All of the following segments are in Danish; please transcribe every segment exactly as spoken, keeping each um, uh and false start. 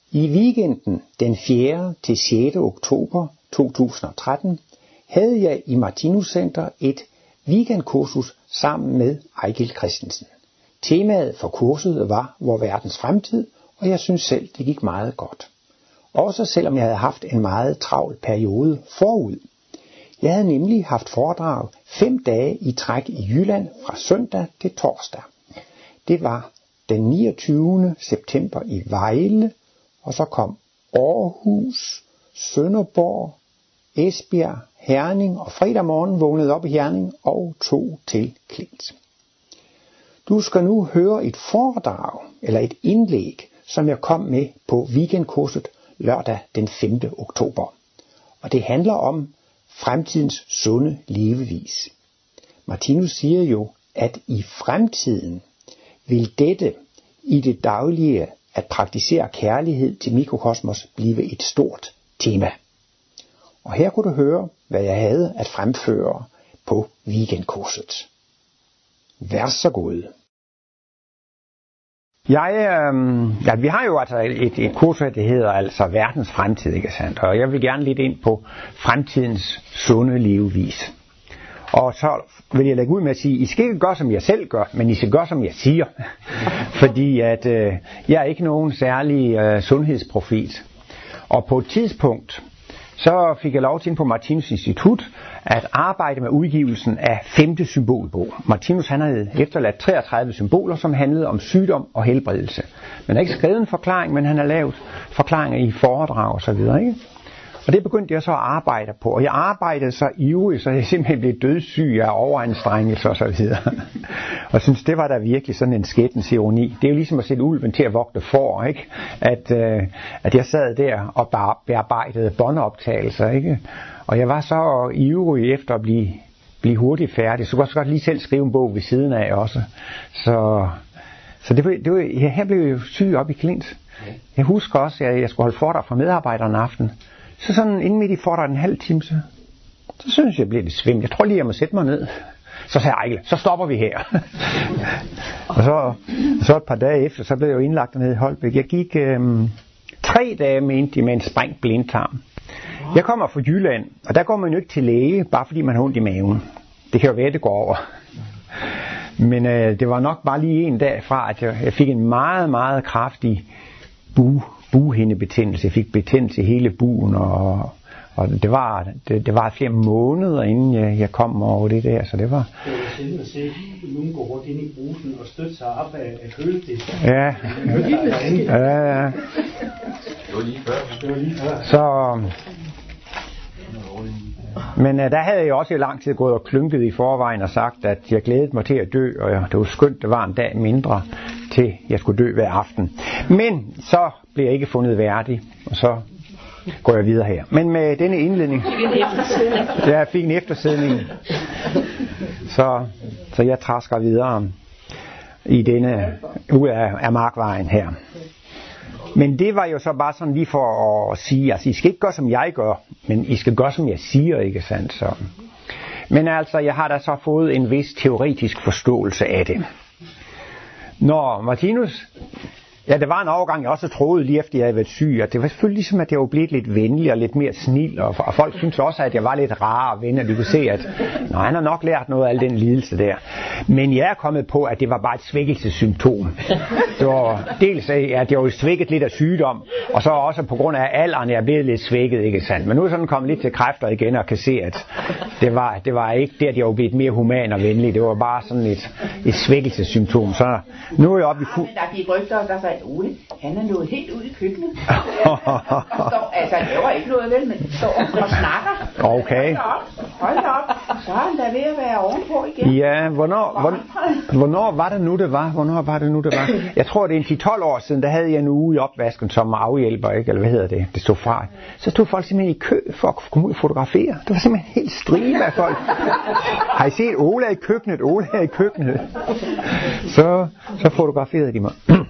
I weekenden den fjerde til sjette oktober to tusind og tretten havde jeg i Martinus Center et weekendkursus sammen med Ejgil Christensen. Temaet for kurset var vor verdens fremtid, og jeg synes selv, det gik meget godt. Også selvom jeg havde haft en meget travl periode forud. Jeg havde nemlig haft foredrag fem dage i træk i Jylland fra søndag til torsdag. Det var den niogtyvende september i Vejle, og så kom Aarhus, Sønderborg, Esbjerg, Herning, og fredag morgen vågnede op i Herning og tog til Klint. Du skal nu høre et foredrag, eller et indlæg, som jeg kom med på weekendkurset lørdag den femte oktober. Og det handler om fremtidens sunde levevis. Martinus siger jo, at i fremtiden vil dette i det daglige at praktisere kærlighed til mikrokosmos blive et stort tema. Og her kunne du høre, hvad jeg havde at fremføre på weekendkurset. Vær så god. Jeg, øh, ja, vi har jo altså et, et kursus, der hedder altså verdens fremtid, ikke sandt? Og jeg vil gerne lidt ind på fremtidens sunde levevis. Og så vil jeg lægge ud med at sige, I skal ikke gøre, som jeg selv gør, men I skal gøre, som jeg siger. Fordi at øh, jeg er ikke nogen særlig øh, sundhedsprofet. Og på et tidspunkt, så fik jeg lov til på Martinus Institut at arbejde med udgivelsen af femte symbolbog. Martinus han havde efterladt treogtredive symboler, som handlede om sygdom og helbredelse. Man har ikke skrevet en forklaring, men han har lavet forklaringer i foredrag og så videre, ikke? Og det begyndte jeg så at arbejde på. Og jeg arbejdede så ivrigt, så jeg simpelthen blev dødssyg af overanstrengelse og så videre. Og synes det var da virkelig sådan en skæbnens ironi. Det er jo ligesom at sætte ulven til at vogte får, ikke? At, øh, at jeg sad der og bearbejdede båndoptagelser, ikke? Og jeg var så ivrig efter at blive, blive hurtigt færdig. Så kunne jeg også godt lige selv skrive en bog ved siden af også. Så, så det, det var, ja, her blev jeg jo syg op i Klint. Jeg husker også, at jeg skulle holde foredrag for medarbejderne en aften. Så sådan inden midt i foredraget en halv time, så, så synes jeg, jeg blev lidt svimmel. Jeg tror lige, jeg må sætte mig ned. Så sagde Ejgil, så stopper vi her. Og så, så et par dage efter, så blev jeg jo indlagt ned i Holbæk. Jeg gik øhm, tre dage mente med en sprængt blindtarm. Jeg kommer fra Jylland, og der går man jo ikke til læge, bare fordi man har ondt i maven. Det kan jo være, det går over. Men øh, det var nok bare lige en dag fra, at jeg, jeg fik en meget, meget kraftig bu, bughindebetændelse. Jeg fik betændelse i hele buen, og, og det, var, det, det var flere måneder, inden jeg, jeg kom over det der, så det var... Det var sjældent at se nogen gå rundt ind i brusen og støtte sig op af, af køledisken. Ja. Ja, ja. Det var lige før. Det var lige før. Så... Men uh, der havde jeg også i lang tid gået og klynket i forvejen og sagt, at jeg glædede mig til at dø, og jeg, det var skønt, det var en dag mindre til jeg skulle dø hver aften. Men så blev jeg ikke fundet værdig, og så går jeg videre her. Men med denne indledning, ja, jeg fik en eftersædning, så, så jeg trasker videre i denne, ud af, af markvejen her. Men det var jo så bare sådan lige for at sige, altså I skal ikke gøre som jeg gør, men I skal gøre som jeg siger, ikke sandt? Så. Men altså, jeg har da så fået en vis teoretisk forståelse af det. Når Martinus, ja, det var en overgang, jeg også troede lige efter jeg havde været syg, og det var selvfølgelig ligesom, at jeg var blevet lidt venlig og lidt mere snil, og, og folk synes også, at jeg var lidt rar og ven, og de kunne se, at nå, han har nok lært noget af al den lidelse der. Men jeg er kommet på, at det var bare et svækkelsessymptom. Det var dels, at jeg var svækket lidt af sygdom, og så også på grund af alderen, jeg er blevet lidt svækket, ikke sandt? Men nu er sådan kommet lidt til kræfter igen, og kan se, at det var, det var ikke det, at jeg var blevet mere human og venlig. Det var bare sådan et, et svækkelsessymptom. Så nu er jeg oppe i fu- Men der gik rygter, der sagde, Ole, han er nået helt ud i køkkenet. står, altså, han laver ikke noget vel, men står og snakker. Okay. Hold op, hold op. Så er han da ved at være ovenpå igen. Ja, hvornår, hvornår, hvornår var det nu, det var? Hvornår var det nu, det var? Jeg tror, det er en ti til tolv år siden, der havde jeg en uge i opvasken som afhjælper, ikke? Eller hvad hedder det? Det stod fra. Så stod folk simpelthen i kø for at komme ud og fotografere. Det var simpelthen helt stribe af folk. Har I set Ola i køkkenet? Ola i køkkenet. Så, så fotograferede de mig.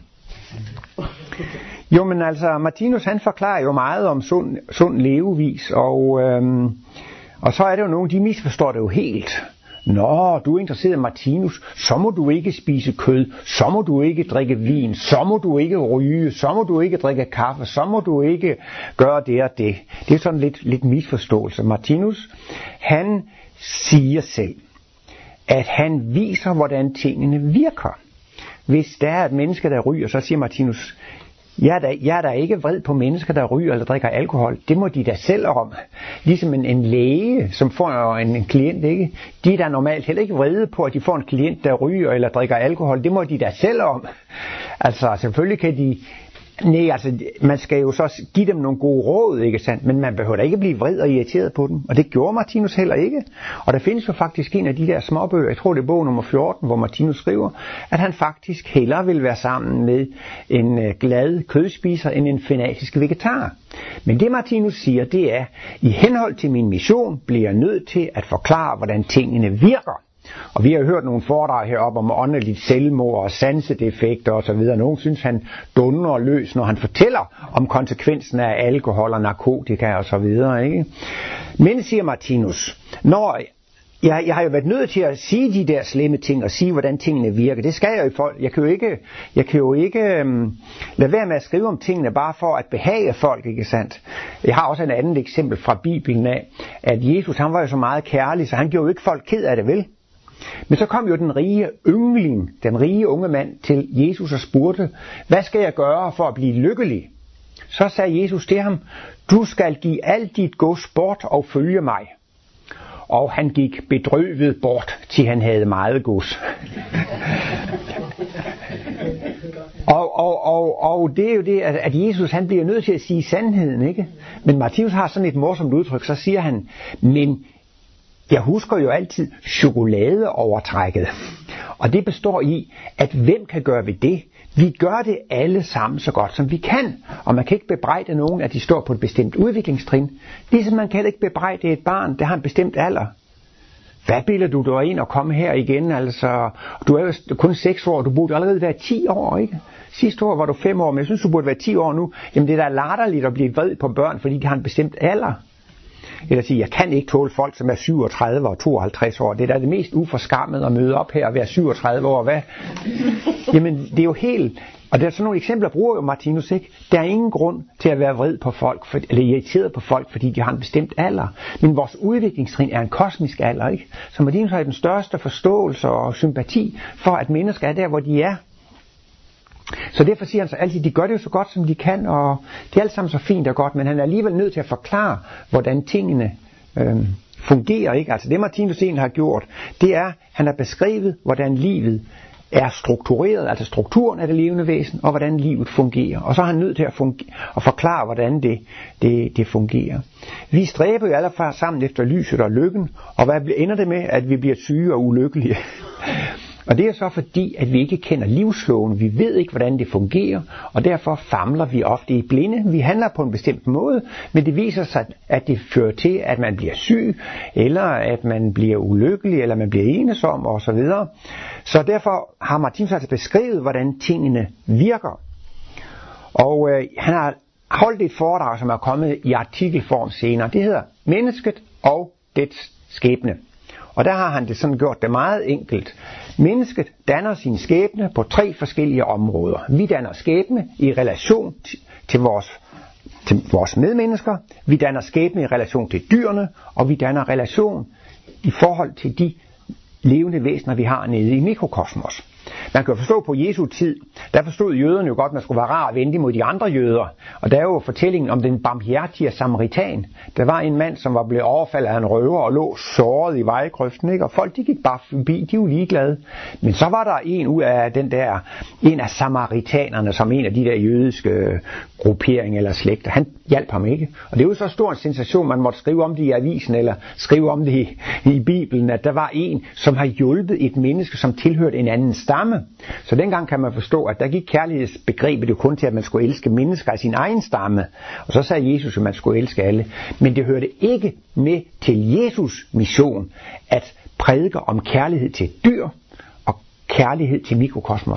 Jo, men altså, Martinus han forklarer jo meget om sund, sund levevis, og, øhm, og så er det jo nogen, de misforstår det jo helt. Nå, du er interesseret i Martinus, så må du ikke spise kød, så må du ikke drikke vin, så må du ikke ryge, så må du ikke drikke kaffe, så må du ikke gøre det og det. Det er sådan lidt, lidt misforståelse. Martinus, han siger selv, at han viser, hvordan tingene virker. Hvis der er et menneske, der ryger, så siger Martinus, jeg er, da, jeg er da ikke vred på mennesker, der ryger eller drikker alkohol. Det må de da selv om. Ligesom en, en læge, som får en, en klient, ikke? De er da normalt heller ikke vrede på, at de får en klient, der ryger eller drikker alkohol. Det må de da selv om. Altså, selvfølgelig kan de... Nej, altså, man skal jo så give dem nogle gode råd, ikke sandt? Men man behøver da ikke blive vred og irriteret på dem. Og det gjorde Martinus heller ikke. Og der findes jo faktisk en af de der småbøger, jeg tror det er bog nummer fjorten, hvor Martinus skriver, at han faktisk hellere vil være sammen med en glad kødspiser end en fanatisk vegetar. Men det Martinus siger, det er, i henhold til min mission bliver jeg nødt til at forklare, hvordan tingene virker. Og vi har jo hørt nogle foredrag heroppe om åndeligt selvmord og sansedefekter og så videre. Nogen synes, han dundrer løs, når han fortæller om konsekvensen af alkohol og narkotika og så videre, ikke? Men, siger Martinus, når jeg, jeg har jo været nødt til at sige de der slemme ting og sige, hvordan tingene virker. Det skal jeg jo i folk. Jeg kan jo ikke, jeg kan jo ikke um, lade være med at skrive om tingene bare for at behage folk, ikke sandt? Jeg har også et andet eksempel fra Bibelen af, at Jesus, han var jo så meget kærlig, så han gjorde jo ikke folk ked af det, vel? Men så kom jo den rige yngling, den rige unge mand til Jesus og spurgte, hvad skal jeg gøre for at blive lykkelig? Så sagde Jesus til ham, du skal give alt dit gods bort og følge mig. Og han gik bedrøvet bort, til han havde meget gods. og, og, og, og det er jo det, at Jesus han bliver nødt til at sige sandheden, ikke? Men Martinus har sådan et morsomt udtryk, så siger han, men jeg husker jo altid chokoladeovertrækket. Og det består i, at hvem kan gøre ved det? Vi gør det alle sammen så godt som vi kan. Og man kan ikke bebrejde nogen, at de står på et bestemt udviklingstrin. Ligesom man kan ikke bebrejde et barn, der har en bestemt alder. Hvad bilder du dig ind og komme her igen? Altså, du er jo kun seks år, du burde allerede være ti år, ikke? Sidste år var du fem år, men jeg synes, du burde være ti år nu. Jamen det er da latterligt at blive vred på børn, fordi de har en bestemt alder. Eller sige, jeg kan ikke tåle folk, som er syvogtredive og tooghalvtreds år. Det er da det mest uforskammede at møde op her og være syvogtredive år. Hvad? Jamen, det er jo helt... Og der er sådan nogle eksempler, bruger jo Martinus, ikke? Der er ingen grund til at være vred på folk, for, eller irriteret på folk, fordi de har en bestemt alder. Men vores udviklingstrin er en kosmisk alder, ikke? Så Martinus har den største forståelse og sympati for, at mennesker er der, hvor de er. Så derfor siger han så altid, de gør det jo så godt som de kan, og det er alt sammen så fint og godt, men han er alligevel nødt til at forklare, hvordan tingene øh, fungerer, ikke? Altså det Martinus egentlig har gjort, det er, han har beskrevet, hvordan livet er struktureret, altså strukturen af det levende væsen, og hvordan livet fungerer. Og så er han nødt til at, fungere, at forklare, hvordan det, det, det fungerer. Vi stræber jo alle sammen efter lyset og lykken, og hvad ender det med, at vi bliver syge og ulykkelige? Og det er så fordi, at vi ikke kender livsloven, vi ved ikke, hvordan det fungerer, og derfor famler vi ofte i blinde. Vi handler på en bestemt måde, men det viser sig, at det fører til, at man bliver syg, eller at man bliver ulykkelig, eller man bliver enesom, og så videre. Så derfor har Martinus altså beskrevet, hvordan tingene virker. Og øh, han har holdt et foredrag, som er kommet i artikelform senere. Det hedder Mennesket og dets skæbne. Og der har han det sådan gjort det meget enkelt. Mennesket danner sin skæbne på tre forskellige områder. Vi danner skæbne i relation til vores, til vores medmennesker. Vi danner skæbne i relation til dyrene. Og vi danner relation i forhold til de levende væsener, vi har nede i mikrokosmos. Man kan jo forstå på Jesu tid, der forstod jøderne jo godt, at man skulle være rar og venlig mod de andre jøder. Og der er jo fortællingen om den barmhjertige samaritan. Der var en mand, som var blevet overfaldet af en røver og lå såret i vejgrøften, ikke? Og folk de gik bare forbi, de var ligeglade. Men så var der en ud af den der, en af samaritanerne, som en af de der jødiske grupperinger eller slægter. Han hjalp ham ikke. Og det er jo så stor en sensation, man måtte skrive om det i avisen eller skrive om det i, i Bibelen, at der var en, som har hjulpet et menneske, som tilhørte en anden stamme. Så dengang kan man forstå, at der gik kærlighedsbegrebet jo kun til, at man skulle elske mennesker af sin egen stamme. Og så sagde Jesus, at man skulle elske alle. Men det hørte ikke med til Jesus mission at prædike om kærlighed til dyr og kærlighed til mikrokosmos.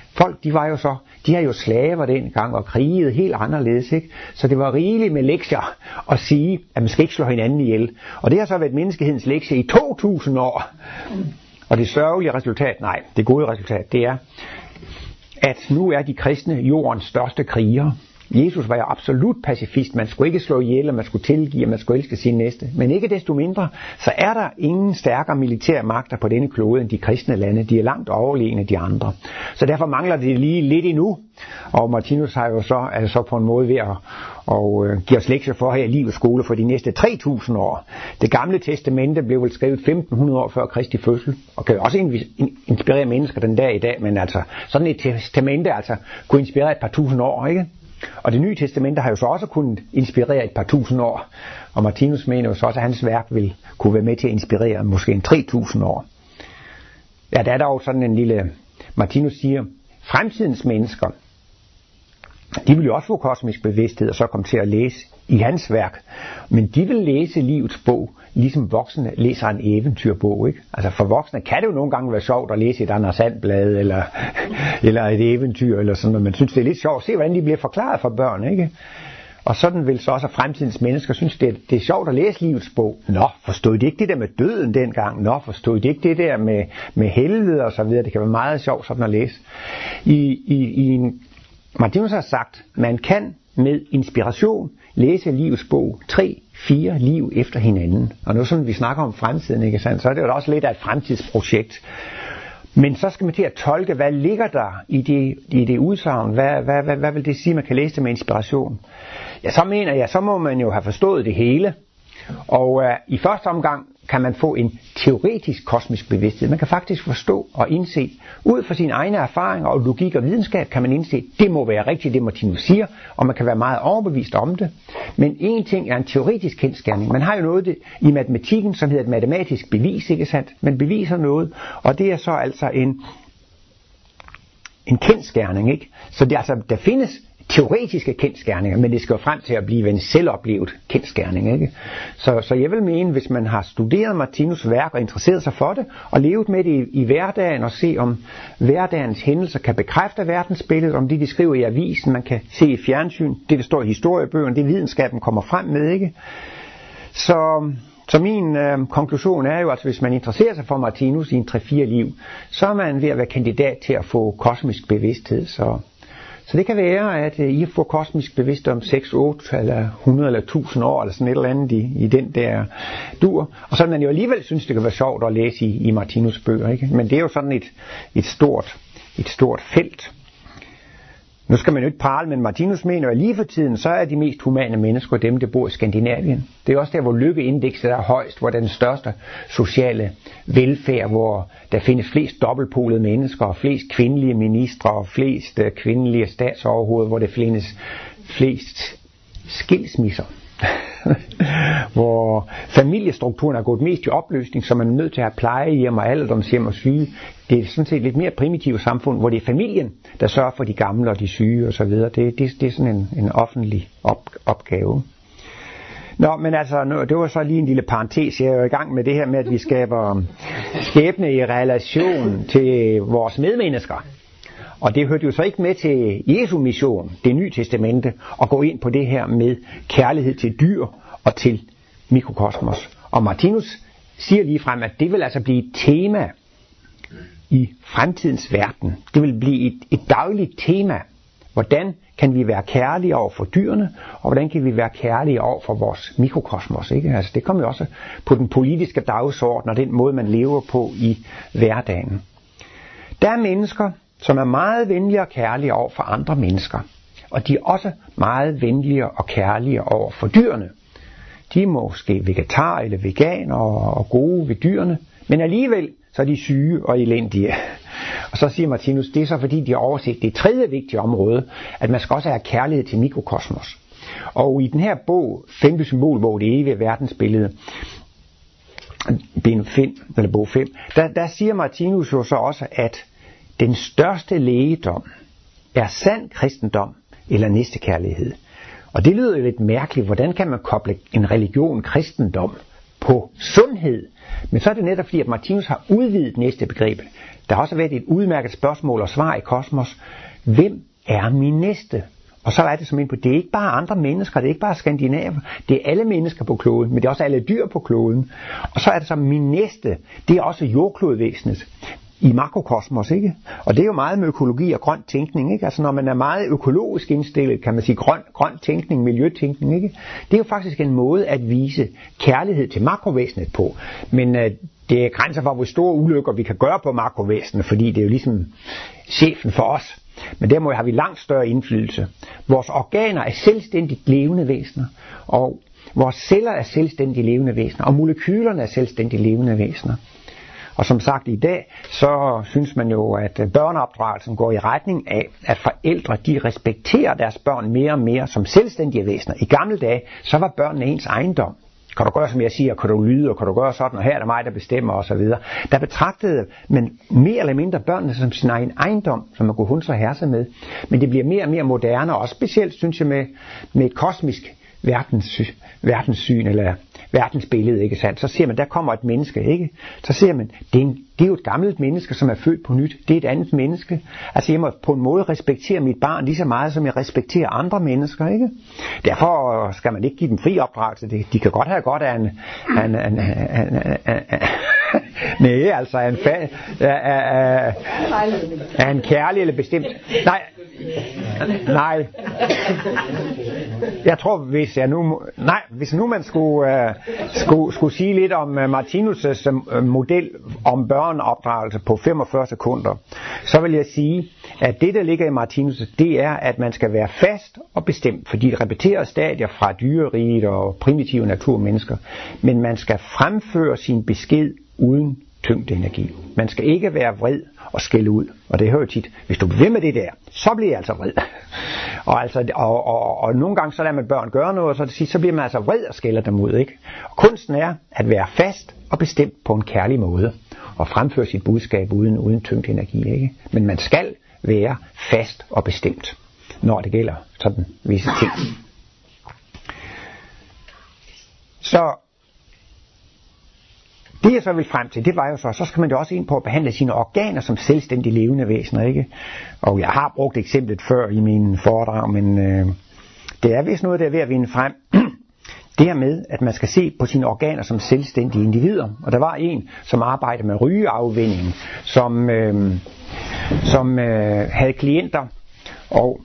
folk, de var jo så, de er jo slaver dengang og krigede helt anderledes, ikke? Så det var rigeligt med lektier at sige, at man skal ikke slå hinanden ihjel. Og det har så været menneskehedens lektie i to tusind år. Og det sørgelige resultat, nej, det gode resultat, det er, at nu er de kristne jordens største krigere. Jesus var jo absolut pacifist. Man skulle ikke slå ihjel, og man skulle tilgive, og man skulle elske sin næste. Men ikke desto mindre, så er der ingen stærkere militære magter på denne klode end de kristne lande. De er langt overlegne de andre. Så derfor mangler det lige lidt endnu. Og Martinus har jo så, altså så på en måde ved at og, øh, give os lektier for her i livets skole for de næste tre tusind år. Det gamle testamente blev vel skrevet femten hundrede år før Kristi fødsel, og kan jo også inspirere mennesker den dag i dag, men altså sådan et testamente altså kunne inspirere et par tusind år, ikke? Og det nye testamente har jo så også kunnet inspirere et par tusind år. Og Martinus mener jo så også, at hans værk vil kunne være med til at inspirere måske en tre tusind år. Ja, der er dog sådan en lille... Martinus siger, fremtidens mennesker, de vil jo også få kosmisk bevidsthed og så komme til at læse i hans værk. Men de vil læse livets bog, ligesom voksne læser en eventyrbog, ikke? Altså for voksne kan det jo nogle gange være sjovt at læse et Anders Sandblad eller, eller et eventyr eller sådan noget. Man synes det er lidt sjovt. Se hvordan de bliver forklaret for børn, ikke? Og sådan vil så også fremtidens mennesker synes det er, det er sjovt at læse livets bog. Nå, forstod de ikke det der med døden dengang? Nå, forstod de ikke det der med, med helvede og så videre? Det kan være meget sjovt sådan at læse. I, i, i en, Martinus har sagt, man kan med inspiration læse livets bog tre, fire liv efter hinanden. Og nu sådan vi snakker om fremtiden, ikke sandt? Så er det jo også lidt af et fremtidsprojekt. Men så skal man til at tolke, hvad ligger der i det, i det udsagn? Hvad, hvad, hvad, hvad vil det sige, man kan læse det med inspiration? Ja, så mener jeg, så må man jo have forstået det hele. Og uh, i første omgang kan man få en teoretisk kosmisk bevidsthed. Man kan faktisk forstå og indse, ud fra sine egne erfaringer og logik og videnskab, kan man indse, det må være rigtigt, det Martinus siger, og man kan være meget overbevist om det. Men en ting er en teoretisk kendsgerning. Man har jo noget i matematikken, som hedder et matematisk bevis, ikke sandt? Man beviser noget, og det er så altså en, en kendsgerning, ikke? Så det, altså, der findes teoretiske kendsgerninger, men det skal jo frem til at blive en selvoplevet kendsgerning, ikke? Så, så jeg vil mene, hvis man har studeret Martinus' værk og interesseret sig for det, og levet med det i, i hverdagen, og se om hverdagens hændelser kan bekræfte verdensbilledet, om det de skriver i avisen, man kan se i fjernsyn, det der står i historiebøgerne, det videnskaben kommer frem med, ikke? Så, så min øh, konklusion er jo, altså hvis man interesserer sig for Martinus i en tre fire liv, så er man ved at være kandidat til at få kosmisk bevidsthed, så Så det kan være, at I får kosmisk bevidst om seks, otte, eller hundrede eller tusind år, eller sådan et eller andet i, i den der dur. Og så man jo alligevel synes, det kan være sjovt at læse i, i Martinus' bøger, ikke? Men det er jo sådan et, et, stort, et stort felt. Nu skal man jo ikke prale, men Martinus mener, at lige for tiden, så er de mest humane mennesker dem, der bor i Skandinavien. Det er også der, hvor lykkeindekset er højst, hvor der er den største sociale velfærd, hvor der findes flest dobbeltpolede mennesker, og flest kvindelige ministre, og flest kvindelige statsoverhoveder, hvor der findes flest skilsmisser. Hvor familiestrukturen er gået mest i opløsning, så man er nødt til at have plejehjem og alderdomshjem og syge. Det er sådan set lidt mere primitivt samfund, hvor det er familien, der sørger for de gamle og de syge og så videre. Det, det, det er sådan en, en offentlig op, opgave. Nå, men altså, nu, det var så lige en lille parentes. Jeg er jo i gang med det her med, at vi skaber skæbne i relation til vores medmennesker. Og det hørte jo så ikke med til Jesu mission, det nye testamente, at gå ind på det her med kærlighed til dyr og til mikrokosmos. Og Martinus siger lige frem, at det vil altså blive et tema i fremtidens verden. Det vil blive et, et dagligt tema. Hvordan kan vi være kærlige over for dyrene, og hvordan kan vi være kærlige over for vores mikrokosmos, ikke? Altså, det kommer jo også på den politiske dagsorden og den måde, man lever på i hverdagen. Der er mennesker, som er meget venlige og kærlige over for andre mennesker. Og de er også meget venlige og kærlige over for dyrene. De er måske vegetar eller veganer og gode ved dyrene, men alligevel så er de syge og elendige. Og så siger Martinus, det er så fordi de har overset det tredje vigtige område, at man skal også have kærlighed til mikrokosmos. Og i den her bog, femte symbolbog, det evige verdensbillede, bind fem, eller bog fem, der, der siger Martinus jo så også, at den største lægedom er sand kristendom eller næstekærlighed. Og det lyder jo lidt mærkeligt. Hvordan kan man koble en religion, kristendom, på sundhed? Men så er det netop fordi, at Martinus har udvidet næstebegrebet Der har også været et udmærket spørgsmål og svar i Kosmos. Hvem er min næste? Og så er det som ind på, det er ikke bare andre mennesker, det er ikke bare skandinaver, det er alle mennesker på kloden, men det er også alle dyr på kloden. Og så er det så min næste, det er også jordklodvæsenet i makrokosmos, ikke? Og det er jo meget med økologi og grøn tænkning, ikke? Altså når man er meget økologisk indstillet, kan man sige grøn, grøn tænkning, miljøtænkning, ikke? Det er jo faktisk en måde at vise kærlighed til makrovæsenet på. Men øh, det er grænser for, hvor store ulykker vi kan gøre på makrovæsenet, fordi det er jo ligesom chefen for os. Men derimod har vi langt større indflydelse. Vores organer er selvstændigt levende væsener, og vores celler er selvstændigt levende væsener, og molekylerne er selvstændigt levende væsener. Og som sagt i dag, så synes man jo, at børneopdragelsen går i retning af, at forældre de respekterer deres børn mere og mere som selvstændige væsener. I gamle dage, så var børnene ens ejendom. Kan du gøre, som jeg siger, kan du lyde, og kan du gøre sådan, og her er det mig, der bestemmer, osv. Der betragtede man mere eller mindre børnene som sin egen ejendom, som man kunne hunse og herse med. Men det bliver mere og mere moderne, og specielt, synes jeg, med, med et kosmisk verdenssyn, verdenssyn eller verdensbillede, ikke sandt? Så ser man, der kommer et menneske, ikke? Så ser man, det er, en, det er jo et gammelt menneske, som er født på nyt. Det er et andet menneske. Altså jeg må på en måde respektere mit barn lige så meget, som jeg respekterer andre mennesker, ikke? Derfor skal man ikke give dem fri opdragelse. De kan godt have godt af en, en, en, en, en, en nej, altså en, fa, af, af en kærlig eller bestemt. Nej, nej. Jeg tror, hvis jeg nu, nej, hvis nu man skulle, uh, skulle, skulle sige lidt om uh, Martinus' uh, model om børneopdragelse på femogfyrre sekunder, så vil jeg sige, at det, der ligger i Martinus, det er, at man skal være fast og bestemt, fordi det repeterer stadier fra dyreriget og primitive naturmennesker, men man skal fremføre sin besked uden tyngdeenergi. Man skal ikke være vred og skælde ud. Og det hører tit, hvis du bliver ved med det der, så bliver jeg altså vred. Og, altså, og, og, og nogle gange så lader man børn gøre noget, og så, det, så bliver man altså vred og skælder dem ud. Ikke? Og kunsten er at være fast og bestemt på en kærlig måde. Og fremføre sit budskab uden, uden tyngdeenergi. Ikke? Men man skal være fast og bestemt, når det gælder sådan visse ting. Så det jeg så vil frem til, det var jo så, så skal man jo også ind på at behandle sine organer som selvstændige levende væsener, ikke? Og jeg har brugt eksemplet før i mine foredrag, men øh, det er vist noget, der er ved at vinde frem. Det her med, at man skal se på sine organer som selvstændige individer. Og der var en, som arbejdede med rygeafvinding, som, øh, som øh, havde klienter, og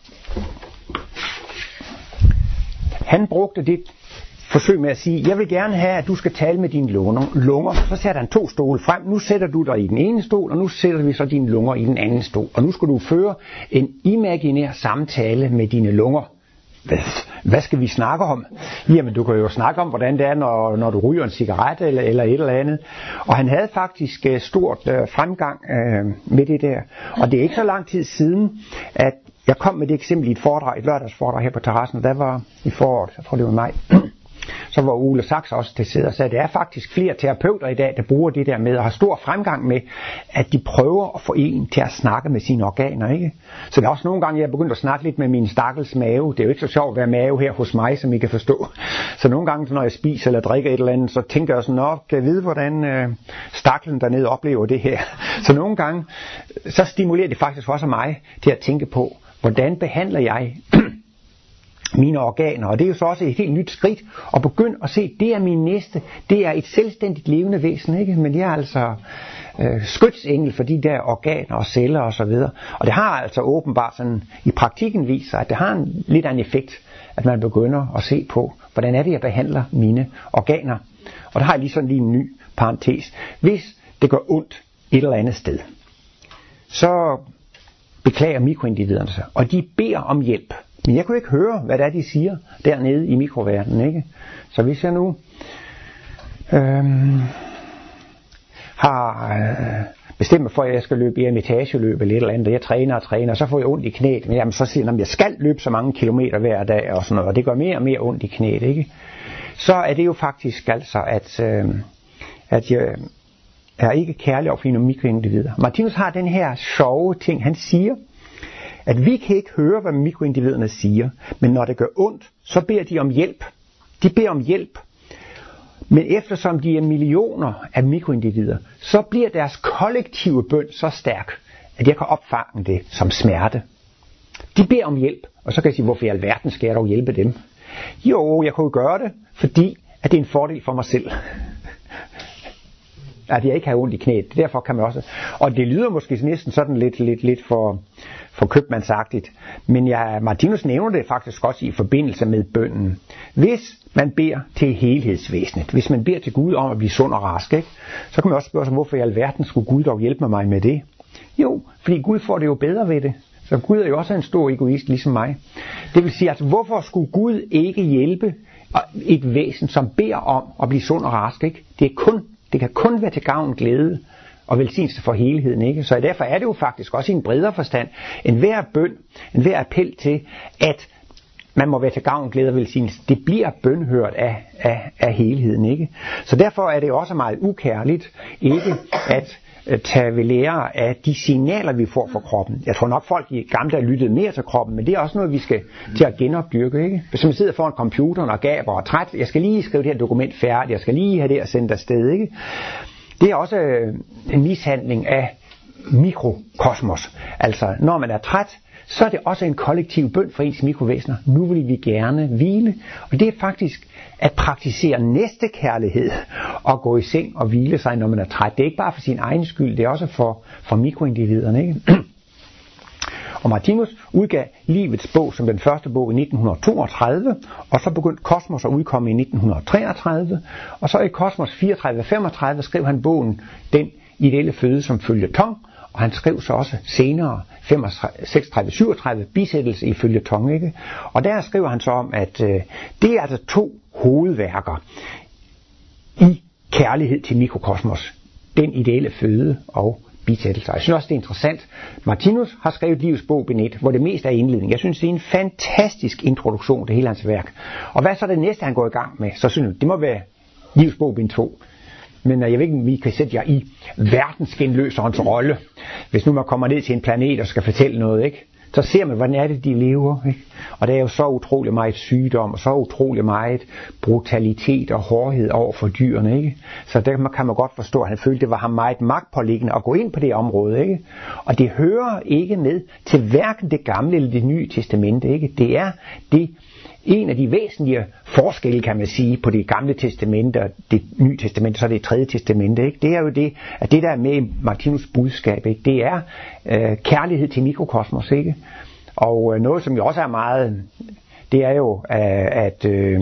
han brugte det forsøg med at sige, jeg vil gerne have, at du skal tale med dine lunger. Så sætter han to stole frem. Nu sætter du dig i den ene stol, og nu sætter vi så dine lunger i den anden stol. Og nu skal du føre en imaginær samtale med dine lunger. Hvad, hvad skal vi snakke om? Jamen, du kan jo snakke om, hvordan det er, når, når du ryger en cigaret eller, eller et eller andet. Og han havde faktisk uh, stort uh, fremgang uh, med det der. Og det er ikke så lang tid siden, at jeg kom med det eksempel i et foredrag, et lørdagsforedrag her på terrassen, og der var i foråret, jeg tror det var maj. Så var Ole Sachs også til side og sagde, at der er faktisk flere terapeuter i dag, der bruger det der med, og har stor fremgang med, at de prøver at få en til at snakke med sine organer, ikke? Så der er også nogle gange, jeg er begyndt at snakke lidt med min stakkels mave. Det er jo ikke så sjovt at være mave her hos mig, som I kan forstå. Så nogle gange, når jeg spiser eller drikker et eller andet, så tænker jeg sådan, nå, kan jeg vide, hvordan øh, staklen dernede oplever det her? Så nogle gange, så stimulerer det faktisk også mig til at tænke på, hvordan behandler jeg mine organer, og det er jo så også et helt nyt skridt at begynde at se, det er min næste, det er et selvstændigt levende væsen, ikke? Men jeg er altså øh, skytsengel for de der organer og celler og så videre, og det har altså åbenbart sådan i praktikken vist sig, at det har en lidt af en effekt, at man begynder at se på, hvordan er det, jeg behandler mine organer. Og der har jeg lige sådan lige en ny parentes. Hvis det gør ondt et eller andet sted, så beklager mikroindividerne sig, og de beder om hjælp. Men jeg kunne ikke høre, hvad det er, de siger dernede i mikroverdenen, ikke? Så hvis jeg nu øhm, har øh, bestemt mig for, at jeg skal løbe i etageløb eller et eller andet, og jeg træner og træner, og så får jeg ondt i knæet, men jamen, så siger jeg, at jeg skal løbe så mange kilometer hver dag, og sådan noget, og det gør mere og mere ondt i knæet, ikke? Så er det jo faktisk altså, at, øh, at jeg er ikke kærlig over for nogle mikroindivider. Martinus har den her sjove ting, han siger, at vi kan ikke høre, hvad mikroindividerne siger, men når det gør ondt, så beder de om hjælp. De beder om hjælp. Men eftersom de er millioner af mikroindivider, så bliver deres kollektive bøn så stærk, at jeg kan opfange det som smerte. De beder om hjælp, og så kan jeg sige, hvorfor i alverden skal jeg dog hjælpe dem? Jo, jeg kunne gøre det, fordi at det er en fordel for mig selv. At jeg ikke har ondt i knæet. Derfor kan man også. Og det lyder måske næsten sådan lidt, lidt, lidt for, for købmandsagtigt. Men jeg, Martinus nævner det faktisk også i forbindelse med bønnen. Hvis man beder til helhedsvæsenet, hvis man beder til Gud om at blive sund og rask, ikke? Så kan man også spørge sig, hvorfor i alverden skulle Gud dog hjælpe mig med det? Jo, fordi Gud får det jo bedre ved det. Så Gud er jo også en stor egoist, ligesom mig. Det vil sige, altså, hvorfor skulle Gud ikke hjælpe et væsen, som beder om at blive sund og rask, ikke? Det er kun, det kan kun være til gavn, glæde og velsignelse for helheden, ikke? Så derfor er det jo faktisk også i en bredere forstand en hver bøn, en hver appel til, at man må være til gavn, glæde og velsignelse. Det bliver bønhørt af, af, af helheden, ikke? Så derfor er det jo også meget ukærligt, ikke at tage ved lære af de signaler, vi får fra kroppen. Jeg tror nok, folk i gamle dage lyttede mere til kroppen, men det er også noget, vi skal til at genopdyrke, ikke? Hvis man sidder foran computeren og gaber og er træt, jeg skal lige skrive det her dokument færdigt, jeg skal lige have det og sende det afsted, ikke? Det er også en mishandling af mikrokosmos. Altså, når man er træt, så er det også en kollektiv bøn for ens mikrovæsener. Nu vil vi gerne hvile. Og det er faktisk at praktisere næstekærlighed og gå i seng og hvile sig, når man er træt. Det er ikke bare for sin egen skyld, det er også for, for mikroindividerne, ikke? Og Martinus udgav Livets bog som den første bog i nitten toogtredive, og så begyndte Kosmos at udkomme i nitten treogtredive, og så i Kosmos fireogtredive femogtredive skrev han bogen Den ideelle føde som føljeton, og han skrev så også senere seksogtredive syvogtredive bisættelse i føljeton, ikke? Og der skriver han så om, at øh, det er altså to hovedværker i kærlighed til mikrokosmos. Den ideelle føde og bisættelse. Jeg synes også, det er interessant. Martinus har skrevet Livets bog bind et, hvor det mest er indledning. Jeg synes, det er en fantastisk introduktion til hele hans værk. Og hvad så det næste, han går i gang med? Så synes jeg, det må være Livets bog bind to. Men jeg ved ikke, om vi kan sætte jer i verdensgenløserens rolle. Hvis nu man kommer ned til en planet og skal fortælle noget, ikke? Så ser man, hvordan er det, de lever, ikke? Og der er jo så utrolig meget sygdom, og så utrolig meget brutalitet og hårdhed over for dyrene, ikke? Så der kan man godt forstå, at han følte, det var ham meget magtpåliggende at gå ind på det område, ikke? Og det hører ikke med til hverken det gamle eller det nye testamente, ikke? Det er det en af de væsentlige forskelle, kan man sige, på det gamle testamente og det nye testamente, så er det tredje testamente, ikke? Det er jo det, at det der er med i Martinus budskab, ikke? Det er øh, kærlighed til mikrokosmos, ikke? Og øh, noget, som jo også er meget, det er jo, øh, at øh,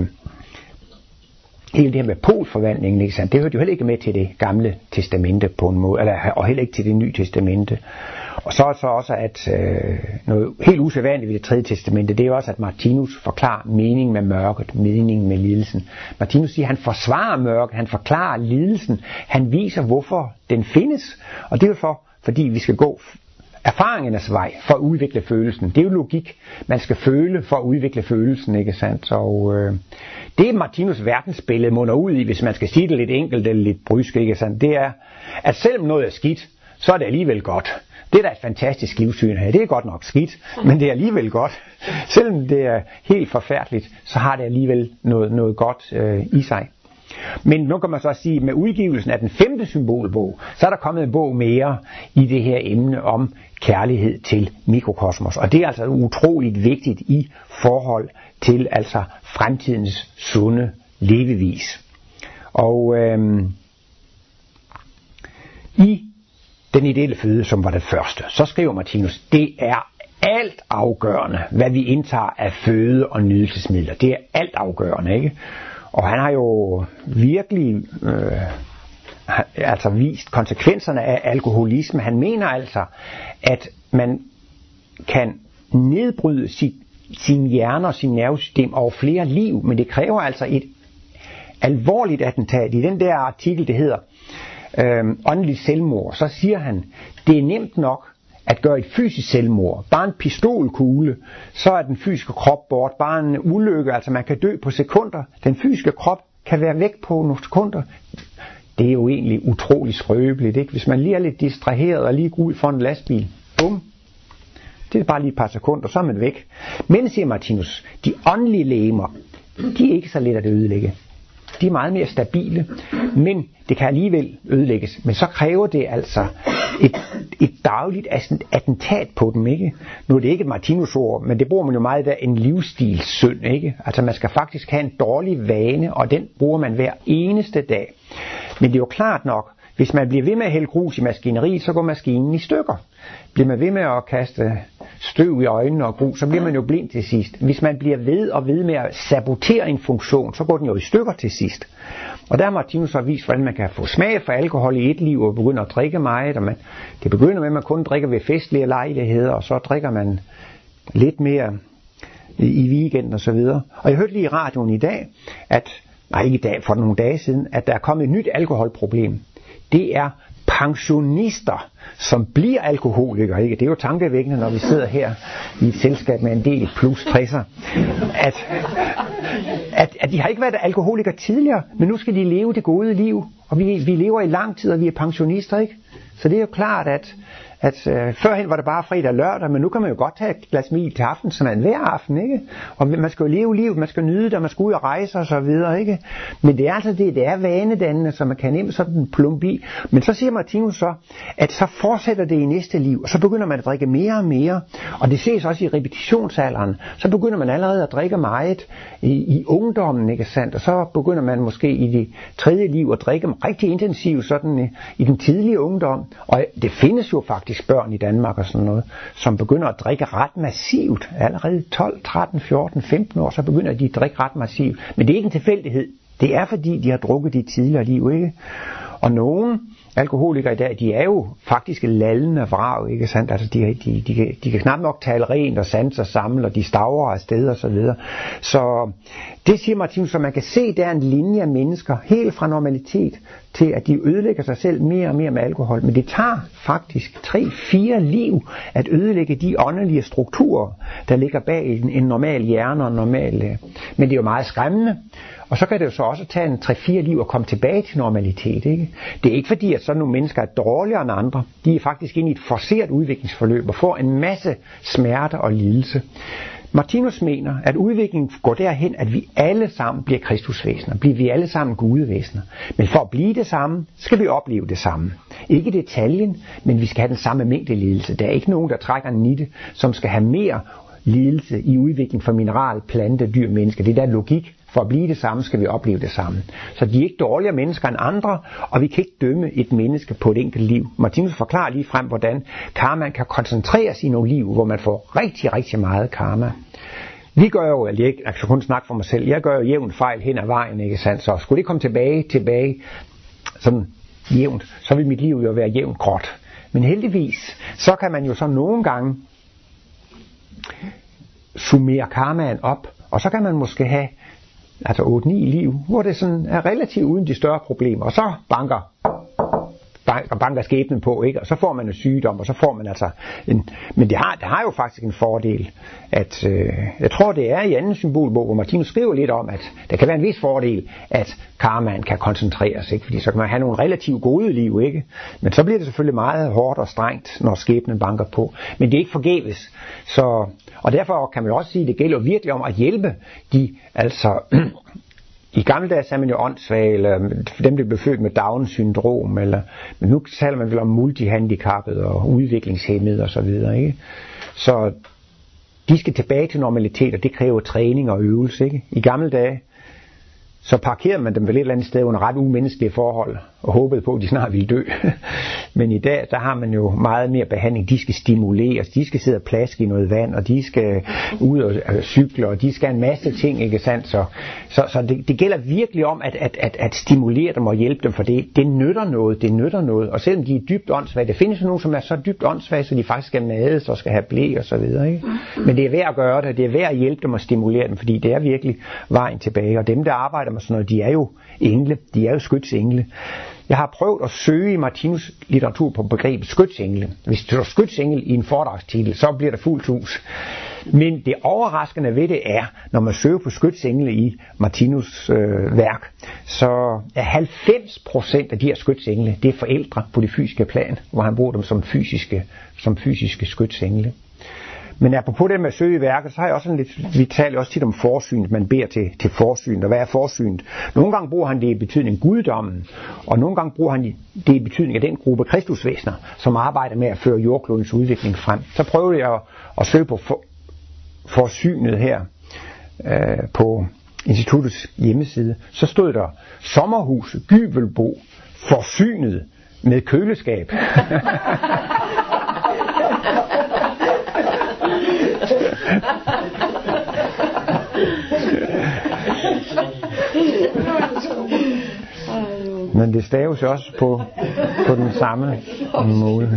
hele det her med polforvandlingen, ikke sandt? Det hørte jo heller ikke med til det gamle testamente på en måde, eller, og heller ikke til det nye testamente. Og så er det så også, at øh, noget helt usædvanligt ved det tredje testamente, det er jo også, at Martinus forklarer meningen med mørket, meningen med lidelsen. Martinus siger, at han forsvarer mørket, han forklarer lidelsen, han viser, hvorfor den findes. Og det er jo for, fordi vi skal gå erfaringernes vej for at udvikle følelsen. Det er jo logik. Man skal føle for at udvikle følelsen, ikke sandt? Og øh, det Martinus verdensbillede munder ud i, hvis man skal sige det lidt enkelt eller lidt brysk, ikke sandt? Det er, at selvom noget er skidt, så er det alligevel godt. Det er da et fantastisk livssyn her. Det er godt nok skidt, men det er alligevel godt. Selvom det er helt forfærdeligt, så har det alligevel noget, noget godt øh, i sig. Men nu kan man så sige, at med udgivelsen af den femte symbolbog, så er der kommet en bog mere i det her emne om kærlighed til mikrokosmos. Og det er altså utroligt vigtigt i forhold til altså fremtidens sunde levevis. Og øh, i den ideelle føde, som var det første, så skriver Martinus, det er alt afgørende, hvad vi indtager af føde og nydelsesmidler. Det er alt afgørende, ikke? Og han har jo virkelig øh, altså vist konsekvenserne af alkoholisme. Han mener altså, at man kan nedbryde sit, sin hjerne og sin nervesystem over flere liv, men det kræver altså et alvorligt attentat. I den der artikel, det hedder øh, åndelig selvmord, så siger han, det er nemt nok at gøre et fysisk selvmord. Bare en pistolkugle, så er den fysiske krop bort. Bare en ulykke, altså man kan dø på sekunder. Den fysiske krop kan være væk på nogle sekunder. Det er jo egentlig utroligt skrøbeligt, ikke? Hvis man lige er lidt distraheret og lige går ud for en lastbil, bum, det er bare lige et par sekunder, så er man væk. Men, siger Martinus, de åndelige legemer, de er ikke så let at ødelægge. de er meget mere stabile, men det kan alligevel ødelægges. Men så kræver det altså et, et dagligt attentat på dem, ikke? Nu er det ikke et Martinus-ord, men det bruger man jo meget der, en livsstilssynd, ikke? Altså man skal faktisk have en dårlig vane, og den bruger man hver eneste dag. Men det er jo klart nok, hvis man bliver ved med at hælde grus i maskineriet, så går maskinen i stykker. Bliver man ved med at kaste støv i øjnene og grus, så bliver man jo blind til sidst. Hvis man bliver ved og ved med at sabotere en funktion, så går den jo i stykker til sidst. Og der har Martinus så vist, hvordan man kan få smag for alkohol i et liv og begynde at drikke meget. Og man, det begynder med, at man kun drikker ved festlige lejligheder, og så drikker man lidt mere i weekenden og så videre. Og jeg hørte lige i radioen i dag, at, nej ikke i dag, for nogle dage siden, at der er kommet et nyt alkoholproblem. Det er pensionister, som bliver alkoholikere, ikke? Det er jo tankevækkende, når vi sidder her i et selskab med en del plus tresser, at, at, at de har ikke været alkoholikere tidligere, men nu skal de leve det gode liv, og vi, vi lever i lang tid, og vi er pensionister, ikke? Så det er jo klart, at at øh, førhen var det bare fredag og lørdag, men nu kan man jo godt tage et glas mil til aftensmad hver aften, ikke? Og man skal jo leve livet, man skal nyde det, man skal ud og rejse og så videre, ikke? Men det er altså det, det er vanedannende, så man kan nemt sådan en plump i. Men så siger Martinus så, at så fortsætter det i næste liv, og så begynder man at drikke mere og mere, og det ses også i repetitionsalderen. Så begynder man allerede at drikke meget i, i ungdommen, ikke sandt? Og så begynder man måske i det tredje liv at drikke rigtig intensivt sådan i, i den tidlige ungdom, og det findes jo faktisk børn i Danmark og sådan noget, som begynder at drikke ret massivt. Allerede tolv, tretten, fjorten, femten år, så begynder de at drikke ret massivt. Men det er ikke en tilfældighed. Det er fordi, de har drukket det tidligere liv, ikke? Og nogen alkoholikere i dag, de er jo faktisk lallende vrag, ikke sandt? Altså, de, de, de, kan, de kan knap nok tale rent og sanse og samle, og de stavrer afsted og så videre. Så det siger Martinus, så man kan se, der er en linje af mennesker, helt fra normalitet, til at de ødelægger sig selv mere og mere med alkohol. Men det tager faktisk tre fire liv at ødelægge de åndelige strukturer, der ligger bag en, en normal hjerne og en normal... Men det er jo meget skræmmende. Og så kan det jo så også tage en tre fire liv at komme tilbage til normalitet, ikke? Det er ikke fordi, at sådan nogle mennesker er dårligere end andre. De er faktisk inde i et forceret udviklingsforløb og får en masse smerte og lidelse. Martinus mener, at udviklingen går derhen, at vi alle sammen bliver kristusvæsener. Bliver vi alle sammen gudevæsener. Men for at blive det samme, skal vi opleve det samme. Ikke detaljen, men vi skal have den samme mængde lidelse. Der er ikke nogen, der trækker en nitte, som skal have mere lidelse i udvikling for mineral, plante, dyr, mennesker. Det er der logik. For at blive det samme, skal vi opleve det samme. Så de er ikke dårligere mennesker end andre, og vi kan ikke dømme et menneske på et enkelt liv. Martinus forklarer lige frem, hvordan karmaen kan koncentreres i nogle liv, hvor man får rigtig, rigtig meget karma. Vi gør jo, eller jeg kan kun snakke for mig selv, jeg gør jo jævnt fejl hen ad vejen, ikke sandt? Så skulle det komme tilbage, tilbage, sådan jævnt, så vil mit liv jo være jævnt gråt. Men heldigvis, så kan man jo så nogle gange summere karmaen op, og så kan man måske have altså otte ni liv, hvor det sådan er relativt uden de større problemer, og så banker banker, banker skæbnen på, ikke? Og så får man en sygdom, og så får man altså en... Men det har, det har jo faktisk en fordel, at øh, jeg tror det er i anden symbolbog, hvor Martinus skriver lidt om, at der kan være en vis fordel, at karmaen kan koncentreres, ikke? Fordi så kan man have nogle relativt gode liv, ikke? Men så bliver det selvfølgelig meget hårdt og strengt, når skæbnen banker på. Men det er ikke forgæves. Så, og derfor kan man også sige, at det gælder virkelig om at hjælpe de, altså... I gamle dage sagde man jo åndssvage, eller dem, der blev født med Down-syndrom, eller, men nu taler man vel om multihandicappede og udviklingshæmmede og så videre, ikke? Så de skal tilbage til normalitet, og det kræver træning og øvelse, ikke? I gamle dage, så parkerede man dem vel et eller andet sted under ret umenneskelige forhold, og håbede på, at de snart ville dø. Men i dag, der har man jo meget mere behandling. De skal stimuleres, de skal sidde og plaske i noget vand, og de skal ud og cykle, og de skal en masse ting, ikke sandt? Så, så, så det, det gælder virkelig om at, at, at, at stimulere dem og hjælpe dem, for det, det nytter noget, det nytter noget. Og selvom de er dybt åndssvage, der findes jo nogen, som er så dybt åndssvage, så de faktisk skal mades og skal have blæ og så videre, ikke? Men det er værd at gøre det, det er værd at hjælpe dem og stimulere dem, fordi det er virkelig vejen tilbage. Og dem, der arbejder med sådan noget, de er jo engle, de er jo skytsengle. Jeg har prøvet at søge i Martinus litteratur på begrebet skytsengle. Hvis du står skytsengle i en foredragstitel, så bliver der fuldt hus. Men det overraskende ved det er, når man søger på skytsengle i Martinus øh, værk, så er halvfems procent af de her skytsengle, det er forældre på det fysiske plan, hvor han bruger dem som fysiske, som fysiske skytsengle. Men apropos det med at søge i værket, så har jeg også sådan lidt, vi taler også tit om forsynet, man beder til, til forsynet, og hvad er forsynet? Nogle gange bruger han det i betydning guddommen, og nogle gange bruger han det i betydning af den gruppe kristusvæsener, som arbejder med at føre jordklodens udvikling frem. Så prøvede jeg at, at søge på for, forsynet her øh, på instituttets hjemmeside. Så stod der sommerhus, Gyvelbo, forsynet med køleskab. Men det staves også på, på den samme måde.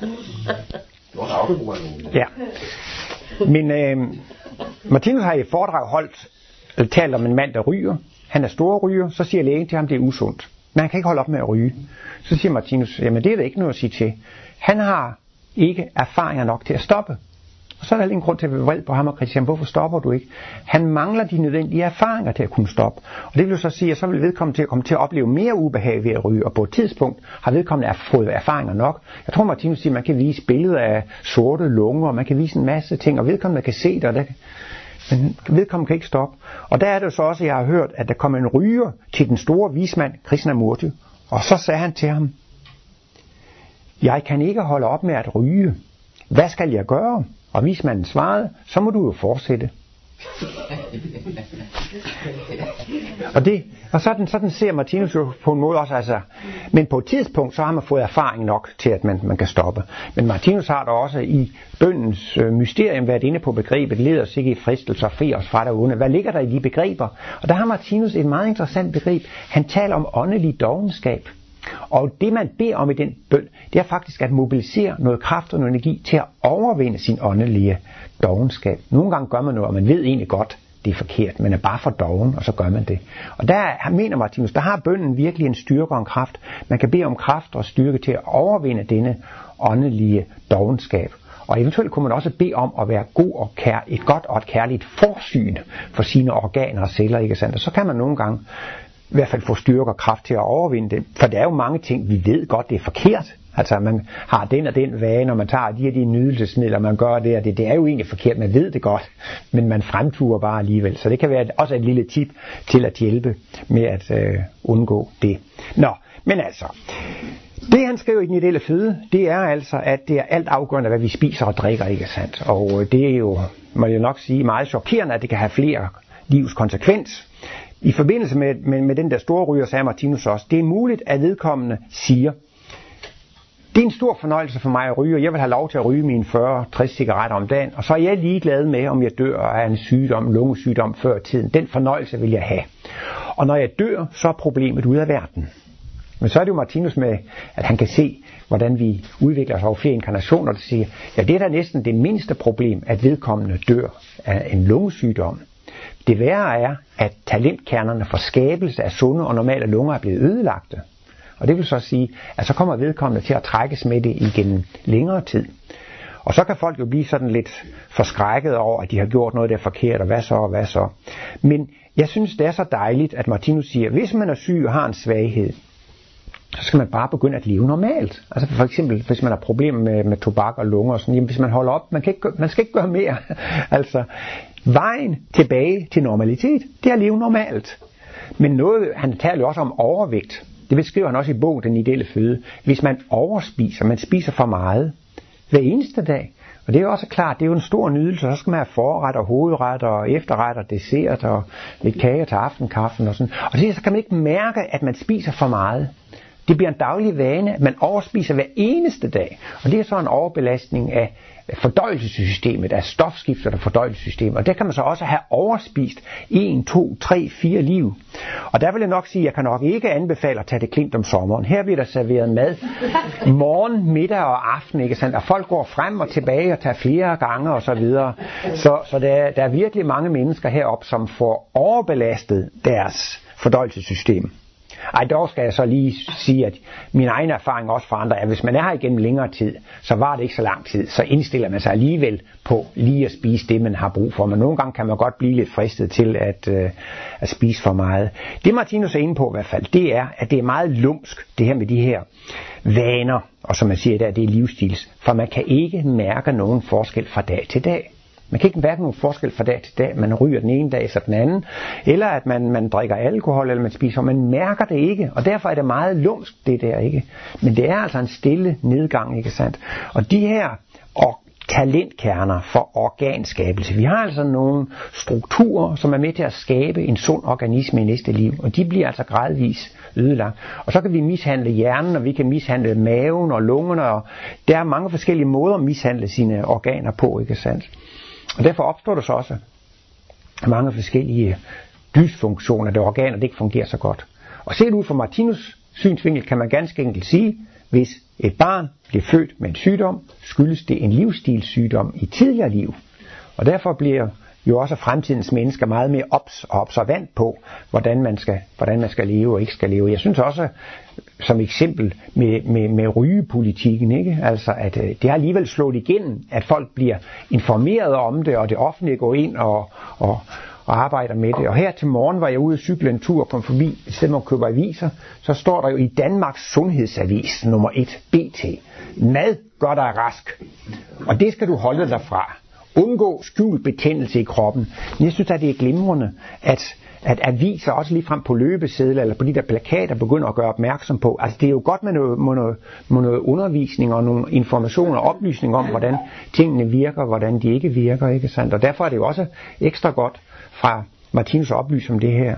Ja. Men øh, Martinus har i foredrag holdt talt om en mand, der ryger. Han er stor ryger. Så siger lægen til ham, det er usundt. Men han kan ikke holde op med at ryge. Så siger Martinus, jamen det er der ikke noget at sige til. Han har ikke erfaringer nok til at stoppe. Og så er der ingen grund til at være vred på ham og kritisere ham. Hvorfor stopper du ikke? Han mangler de nødvendige erfaringer til at kunne stoppe. Og det vil så sige, at så vil vedkommende til at komme til at opleve mere ubehag ved at ryge. Og på et tidspunkt har vedkommende fået erfaringer nok. Jeg tror, Martinus siger, at man kan vise billeder af sorte lunger, og man kan vise en masse ting, og vedkommende kan se det, og der, men vedkommende kan ikke stoppe. Og der er det jo så også, at jeg har hørt, at der kom en ryger til den store vismand, Krishnamurti, og så sagde han til ham, jeg kan ikke holde op med at ryge. Hvad skal jeg gøre? Og vismanden svarede, så må du jo fortsætte. og det, og sådan, sådan ser Martinus jo på en måde også, altså, men på et tidspunkt, så har man fået erfaring nok til, at man, man kan stoppe. Men Martinus har da også i bøndens øh, mysterium været inde på begrebet, leder os ikke i fristelser og fri os fra derunde. Hvad ligger der i de begreber? Og der har Martinus et meget interessant begreb. Han taler om åndelig dovenskab. Og det man beder om i den bøn, det er faktisk at mobilisere noget kraft og noget energi til at overvinde sin åndelige dovenskab. Nogle gange gør man noget, og man ved egentlig godt, det er forkert, men er bare for doven, og så gør man det. Og der mener Martinus, der har bønnen virkelig en styrke og en kraft. Man kan bede om kraft og styrke til at overvinde denne åndelige dovenskab. Og eventuelt kunne man også bede om at være god og kær, et godt og et kærligt forsyn for sine organer og celler, ikke sandt? Og så kan man nogle gange i hvert fald få styrke og kraft til at overvinde det. For der er jo mange ting, vi ved godt, det er forkert. Altså man har den og den vane, og man tager de og de nydelsesmidler, man gør det og det. Det er jo egentlig forkert, man ved det godt, men man fremturer bare alligevel. Så det kan være også et lille tip til at hjælpe med at øh, undgå det. Nå, men altså, det han skriver i Den Ideelle Føde, det er altså, at det er alt afgørende, hvad vi spiser og drikker, ikke sandt? Og det er jo, må jeg nok sige, meget chokerende, at det kan have flere livs konsekvens. I forbindelse med, med, med den der store ryger, sagde Martinus også, det er muligt, at vedkommende siger, det er en stor fornøjelse for mig at ryge, og jeg vil have lov til at ryge mine fyrre til tres cigaretter om dagen, og så er jeg ligeglad med, om jeg dør af en sygdom, lungesygdom før tiden. Den fornøjelse vil jeg have. Og når jeg dør, så er problemet ude af verden. Men så er det jo Martinus med, at han kan se, hvordan vi udvikler os over flere inkarnationer, der siger, ja, det er da næsten det mindste problem, at vedkommende dør af en lungesygdom. Det værre er, at talentkernerne for skabelse af sunde og normale lunger er blevet ødelagte. Og det vil så sige, at så kommer vedkommende til at trækkes med det igen længere tid. Og så kan folk jo blive sådan lidt forskrækket over, at de har gjort noget, der er forkert, og hvad så, og hvad så. Men jeg synes, det er så dejligt, at Martinus siger, at hvis man er syg og har en svaghed, så skal man bare begynde at leve normalt. Altså for eksempel, hvis man har problemer med, med tobak og lunger og sådan, jamen hvis man holder op, man, kan ikke, man skal ikke gøre mere. altså, vejen tilbage til normalitet, det er at leve normalt. Men noget, han taler jo også om overvægt. Det beskriver han også i bogen, Den Ideelle Føde. Hvis man overspiser, man spiser for meget hver eneste dag, og det er jo også klart, det er jo en stor nydelse, så skal man have forret og hovedret og efterret og dessert og lidt kage til aftenkaffen og sådan. Og så kan man ikke mærke, at man spiser for meget. Det bliver en daglig vane, at man overspiser hver eneste dag. Og det er så en overbelastning af fordøjelsessystemet, af stofskiftet og fordøjelsessystemet. Og der kan man så også have overspist en, to, tre, fire liv. Og der vil jeg nok sige, at jeg kan nok ikke anbefale at tage det klint om sommeren. Her bliver der serveret mad morgen, middag og aften, ikke sandt? Og folk går frem og tilbage og tager flere gange og så videre. Så, så der, er, der er virkelig mange mennesker heroppe, som får overbelastet deres fordøjelsessystem. Ej, dog skal jeg så lige sige, at min egen erfaring også for andre er, at hvis man er her igennem længere tid, så var det ikke så lang tid, så indstiller man sig alligevel på lige at spise det, man har brug for. Men nogle gange kan man godt blive lidt fristet til at, øh, at spise for meget. Det Martinus er inde på i hvert fald, det er, at det er meget lumsk, det her med de her vaner, og som man siger der, det er livsstils. For man kan ikke mærke nogen forskel fra dag til dag. Man kan ikke mærke nogen forskel fra dag til dag. Man ryger den ene dag, så den anden. Eller at man, man drikker alkohol, eller man spiser. Man mærker det ikke, og derfor er det meget lumsk, det der, ikke? Men det er altså en stille nedgang, ikke sandt? Og de her og talentkerner for organskabelse. Vi har altså nogle strukturer, som er med til at skabe en sund organisme i næste liv, og de bliver altså gradvis ødelagt. Og så kan vi mishandle hjernen, og vi kan mishandle maven og lungerne, og der er mange forskellige måder at mishandle sine organer på, ikke sandt? Og derfor opstår der så også mange forskellige dysfunktioner, der organer, det ikke fungerer så godt. Og set ud fra Martinus synsvinkel kan man ganske enkelt sige, hvis et barn bliver født med en sygdom, skyldes det en livsstilssygdom i tidligere liv. Og derfor bliver jo også fremtidens mennesker meget mere obs og observant på, hvordan man skal, hvordan man skal leve og ikke skal leve. Jeg synes også, som eksempel med, med, med rygepolitikken, ikke? Altså at øh, det har alligevel slået igennem, at folk bliver informeret om det, og det offentlige går ind og, og, og arbejder med det. Og her til morgen var jeg ude at cykle en tur og kom forbi, i stedet for at købe aviser, så står der jo i Danmarks Sundhedsavis nummer et, B T, mad gør dig rask. Og det skal du holde dig fra. Undgå skjult betændelse i kroppen. Men jeg synes, at det er glimrende, at, at aviser også lige frem på løbesedler eller på de der plakater begynder at gøre opmærksom på. Altså det er jo godt med noget, med noget, med noget undervisning og nogle informationer og oplysning om, hvordan tingene virker, hvordan de ikke virker, ikke sandt? Og derfor er det jo også ekstra godt fra Martinus at oplyse om det her.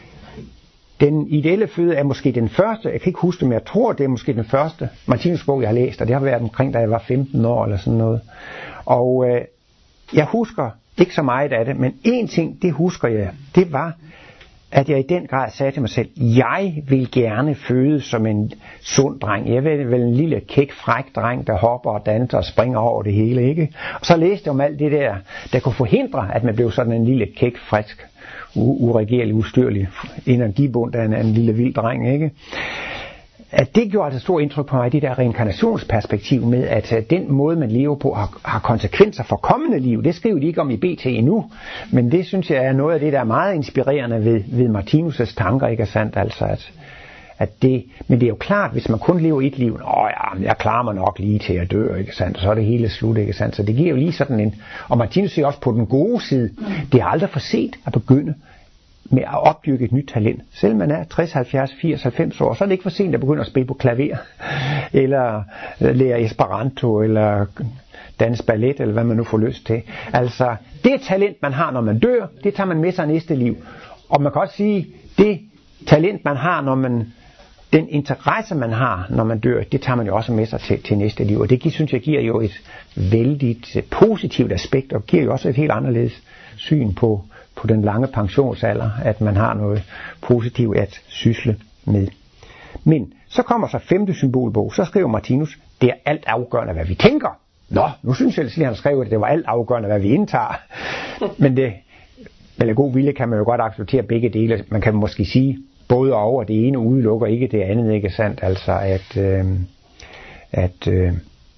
Den ideelle føde er måske den første, jeg kan ikke huske det, men jeg tror, det er måske den første Martinus bog, jeg har læst, og det har været omkring, da jeg var femten år eller sådan noget. Og øh, jeg husker ikke så meget af det, men én ting, det husker jeg, det var, at jeg i den grad sagde til mig selv, jeg vil gerne fødes som en sund dreng. Jeg vil vel en lille kæk, fræk dreng, der hopper og danser og springer over det hele, ikke? Og så læste jeg om alt det der, der kunne forhindre, at man blev sådan en lille kæk, frisk, uregerlig, ustyrlig energibund af en, en lille vild dreng, ikke? At det gjorde altså stor indtryk på mig, det der reinkarnationsperspektiv med, at den måde, man lever på, har, har konsekvenser for kommende liv. Det skriver de ikke om i B T endnu, men det synes jeg er noget af det, der er meget inspirerende ved, ved Martinus' tanker, ikke sandt? Altså at, at det, men det er jo klart, hvis man kun lever et liv, åh ja, jeg klarer mig nok lige til at dø, ikke sandt? Og så er det hele slut, ikke sandt? Så det giver jo lige sådan en, og Martinus siger også på den gode side, det er aldrig for sent at begynde med at opdyrke et nyt talent. Selvom man er tres, halvfjerds, firs, halvfems år, så er det ikke for sent at begynde at spille på klaver, eller lære Esperanto, eller danse ballet, eller hvad man nu får lyst til. Altså, det talent, man har, når man dør, det tager man med sig næste liv. Og man kan også sige, det talent, man har, når man, den interesse, man har, når man dør, det tager man jo også med sig til, til næste liv. Og det, synes jeg, giver jo et vældigt positivt aspekt, og giver jo også et helt anderledes syn på på den lange pensionsalder, at man har noget positivt at sysle med. Men så kommer så femte symbolbog, så skriver Martinus, det er alt afgørende, hvad vi tænker. Nå, nu synes jeg lige, han skrev, at det var alt afgørende, hvad vi indtager. Men det, med god vilje kan man jo godt acceptere begge dele. Man kan måske sige, både og over det ene udelukker ikke det andet, ikke sandt? Altså at, øh, at øh,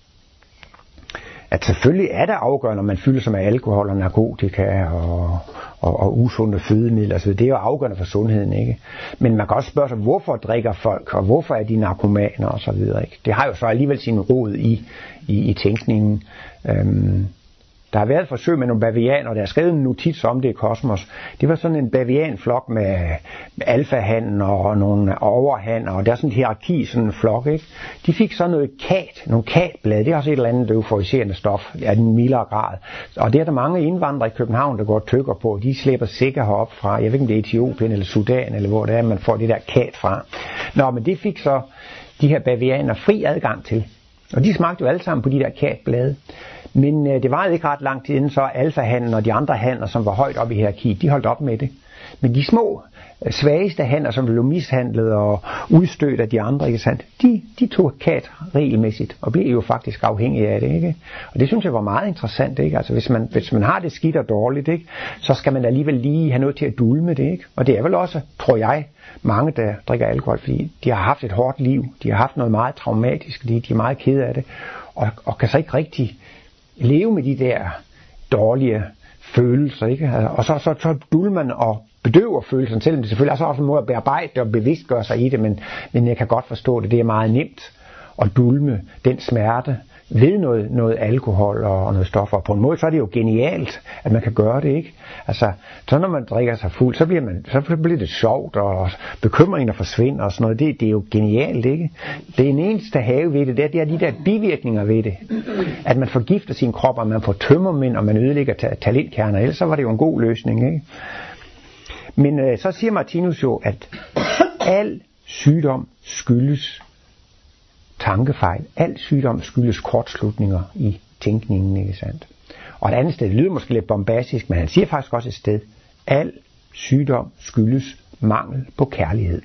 at selvfølgelig er det afgørende, når man fylder sig med alkohol og narkotika og, og, og usunde fødemidler. Altså, det er jo afgørende for sundheden, ikke? Men man kan også spørge sig, hvorfor drikker folk, og hvorfor er de narkomaner og så videre, ikke? Det har jo så alligevel sin rod i, i, i tænkningen. Øhm, Der har været et forsøg med nogle bavianer, der har skrevet en notits om det i Kosmos. Det var sådan en bavianflok med, med alfahannen og nogle overhanner, og der er sådan en hierarki, sådan en flok, ikke? De fik så noget kat, nogle katblade, det er også et eller andet euforiserende stof af den mildere grad. Og det er der mange indvandrere i København, der går og tykker på. De slæber sikkert herop fra, jeg ved ikke om det er Etiopien eller Sudan, eller hvor det er, man får det der kat fra. Nå, men det fik så de her bavianer fri adgang til. Og de smagte jo alle sammen på de der katblade. Men øh, det varede ikke ret lang tid inden, så alfahannen og de andre hanner, som var højt oppe i hierarkiet, de holdt op med det. Men de små svageste hanner, som blev mishandlet og udstødt af de andre, ikke sandt? De, de tog kat regelmæssigt og blev jo faktisk afhængige af det, ikke? Og det synes jeg var meget interessant, ikke? Altså hvis man, hvis man har det skidt og dårligt, ikke? Så skal man alligevel lige have noget til at dulme det, ikke? Og det er vel også, tror jeg, mange, der drikker alkohol, fordi de har haft et hårdt liv, de har haft noget meget traumatisk, de, de er meget kede af det, og, og kan så ikke rigtig leve med de der dårlige følelser, ikke? Og så, så, så dulmer man og bedøver følelsen, selvom det selvfølgelig er så også en måde at bearbejde det og bevidstgøre sig i det, men, men jeg kan godt forstå det. Det er meget nemt at dulme den smerte ved noget, noget alkohol og, og noget stoffer. Og på en måde så er det jo genialt, at man kan gøre det, ikke? Altså, så når man drikker sig fuld, så bliver, man, så bliver det sjovt, og bekymringer forsvinder og sådan noget. Det, det er jo genialt, ikke? Det er en eneste have ved det, det er, det er de der bivirkninger ved det. At man forgifter sin krop, og man får tømmermænd, og man ødelægger ta- talentkerner. Ellers så var det jo en god løsning, ikke? Men øh, så siger Martinus jo, at al sygdom skyldes tankefejl. Al sygdom skyldes kortslutninger i tænkningen, ikke sandt? Og et andet sted, det lyder måske lidt bombastisk, men han siger faktisk også et sted, al sygdom skyldes mangel på kærlighed.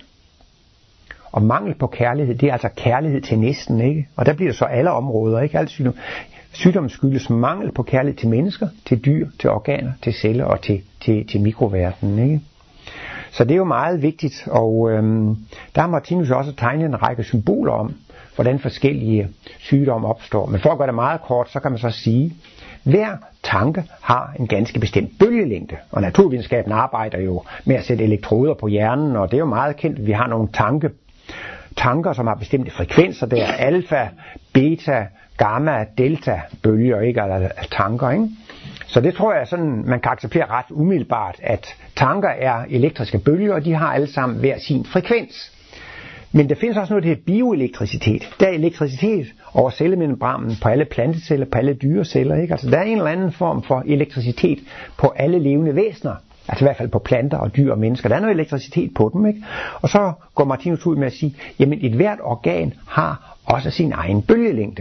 Og mangel på kærlighed, det er altså kærlighed til næsten, ikke? Og der bliver det så alle områder, ikke? Al sygdom. Sygdom skyldes mangel på kærlighed til mennesker, til dyr, til organer, til celler og til, til, til mikroverdenen, ikke? Så det er jo meget vigtigt, og øhm, der har Martinus også tegnet en række symboler om, hvordan forskellige sygdomme opstår. Men for at gøre det meget kort, så kan man så sige, hver tanke har en ganske bestemt bølgelængde, og naturvidenskaben arbejder jo med at sætte elektroder på hjernen, og det er jo meget kendt, at vi har nogle tanke, tanker, som har bestemte frekvenser, der er alfa, beta, gamma, delta bølger, ikke? Eller tanker, ikke? Så det tror jeg sådan, man kan acceptere ret umiddelbart, at tanker er elektriske bølger, og de har alle sammen hver sin frekvens. Men der findes også noget, der hedder bioelektricitet. Der er elektricitet over cellemembranen på alle planteceller, på alle dyreceller, ikke? Altså der er en eller anden form for elektricitet på alle levende væsener. Altså i hvert fald på planter og dyr og mennesker. Der er noget elektricitet på dem, ikke? Og så går Martinus ud med at sige, jamen et hvert organ har også sin egen bølgelængde.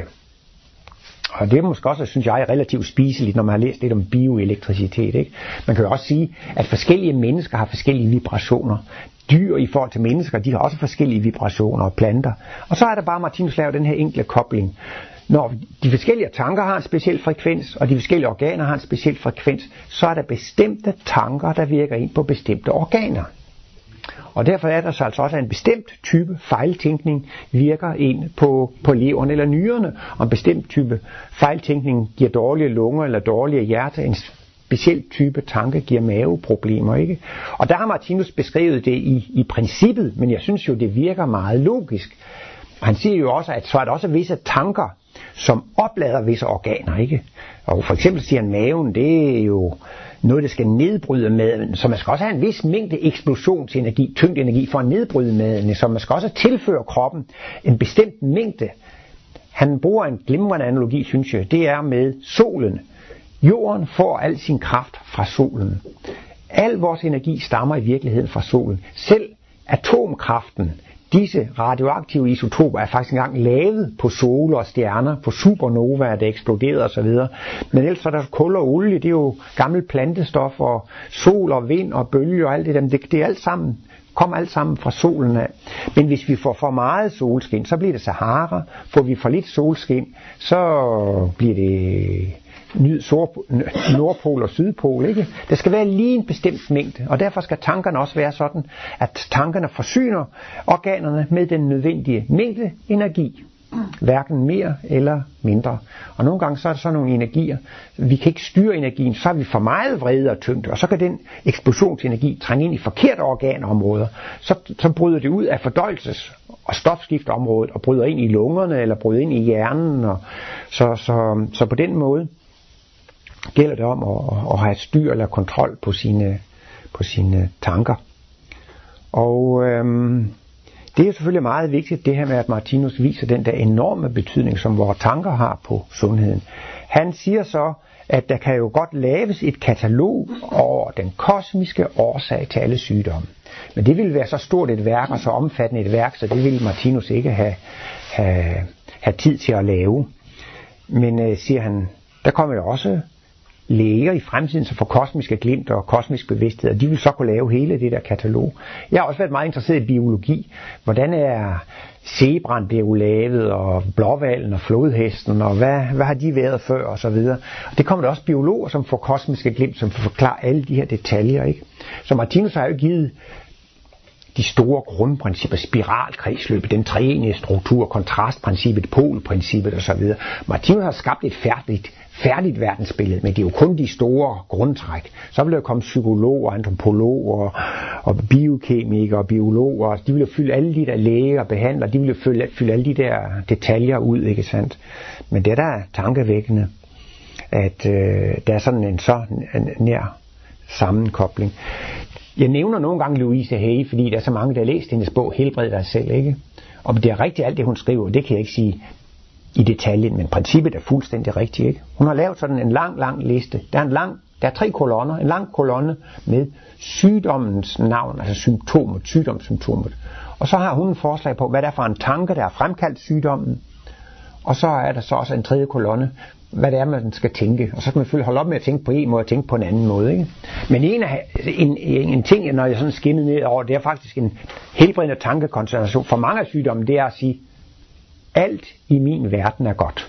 Og det er måske også, synes jeg, relativt spiseligt, når man har læst lidt om bioelektricitet, ikke? Man kan jo også sige, at forskellige mennesker har forskellige vibrationer. Dyr i forhold til mennesker, de har også forskellige vibrationer og planter. Og så er der bare, Martinus laver den her enkle kobling. Når de forskellige tanker har en speciel frekvens, og de forskellige organer har en speciel frekvens, så er der bestemte tanker, der virker ind på bestemte organer. Og derfor er der så altså også en bestemt type fejltænkning virker ind på, på leveren eller nyrerne, og en bestemt type fejltænkning giver dårlige lunger eller dårlige hjerte, en speciel type tanke giver maveproblemer, ikke? Og der har Martinus beskrevet det i, i princippet, men jeg synes jo, det virker meget logisk. Og han siger jo også, at så er der også visse tanker, som oplader visse organer, ikke? Og for eksempel siger han, maven, det er jo noget, der skal nedbryde maden, så man skal også have en vis mængde eksplosionsenergi, tyngdenergi for at nedbryde maden, så man skal også tilføre kroppen en bestemt mængde. Han bruger en glimrende analogi, synes jeg, det er med solen. Jorden får al sin kraft fra solen. Al vores energi stammer i virkeligheden fra solen. Selv atomkraften, disse radioaktive isotoper, er faktisk engang lavet på soler og stjerner, på supernovaer, der eksploderede osv. Men ellers er der kul og olie, det er jo gammel plantestof, og sol og vind og bølger og alt det der. Det, det er alt sammen, kommer alt sammen fra solen af. Men hvis vi får for meget solskin, så bliver det Sahara. Får vi for lidt solskin, så bliver det Nordpol og Sydpol, ikke? Der skal være lige en bestemt mængde, og derfor skal tankerne også være sådan, at tankerne forsyner organerne med den nødvendige mængde energi. Hverken mere eller mindre. Og nogle gange så er der sådan nogle energier, vi kan ikke styre energien, så er vi for meget vrede og tyngde, og så kan den eksplosionsenergi trænge ind i forkerte organområder. Så, så bryder det ud af fordøjelses- og stofskifteområdet, og bryder ind i lungerne, eller bryder ind i hjernen. Og så, så, så på den måde gælder det om at, at have styr eller kontrol på sine, på sine tanker. Og øhm, det er jo selvfølgelig meget vigtigt, det her med, at Martinus viser den der enorme betydning, som vores tanker har på sundheden. Han siger så, at der kan jo godt laves et katalog over den kosmiske årsag til alle sygdomme. Men det ville være så stort et værk og så omfattende et værk, så det ville Martinus ikke have, have, have tid til at lave. Men øh, siger han, der kommer jo også læger i fremtiden, som får kosmiske glimt og kosmisk bevidsthed, og de vil så kunne lave hele det der katalog. Jeg har også været meget interesseret i biologi. Hvordan er zebraen blevet lavet, og blåhvalen og flodhesten, og hvad, hvad har de været før, og så videre. Og det kommer der også biologer, som får kosmiske glimt, som får forklare alle de her detaljer, ikke? Så Martinus har jo givet de store grundprincipper, spiralkredsløbet, den treenige struktur, kontrastprincippet, polprincippet osv. Martinus har skabt et færdigt, færdigt verdensbillede, men det er jo kun de store grundtræk. Så vil der komme psykologer, antropologer og biokemikere og biologer. De vil jo fylde alle de der læger og behandlere, de vil jo fylde, fylde alle de der detaljer ud, ikke sandt? Men det der er tankevækkende, at øh, der er sådan en så nær sammenkobling. Jeg nævner nogle gange Louise Hay, fordi der er så mange, der har læst hendes bog Helbred dig selv, ikke? Og det er rigtigt alt det, hun skriver, det kan jeg ikke sige i detaljen, men princippet er fuldstændig rigtigt, ikke? Hun har lavet sådan en lang, lang liste. Der er en lang, der er tre kolonner, en lang kolonne med sygdommens navn, altså symptomet, sygdomssymptomet. Og så har hun en forslag på, hvad der er for en tanke, der har fremkaldt sygdommen. Og så er der så også en tredje kolonne, hvad det er, man skal tænke. Og så kan man selvfølgelig holde op med at tænke på en måde og tænke på en anden måde, ikke? Men en, af, en, en ting, når jeg sådan skinner ned over, det er faktisk en helbredende tankekoncentration. For mange af sygdommen, det er at sige, alt i min verden er godt.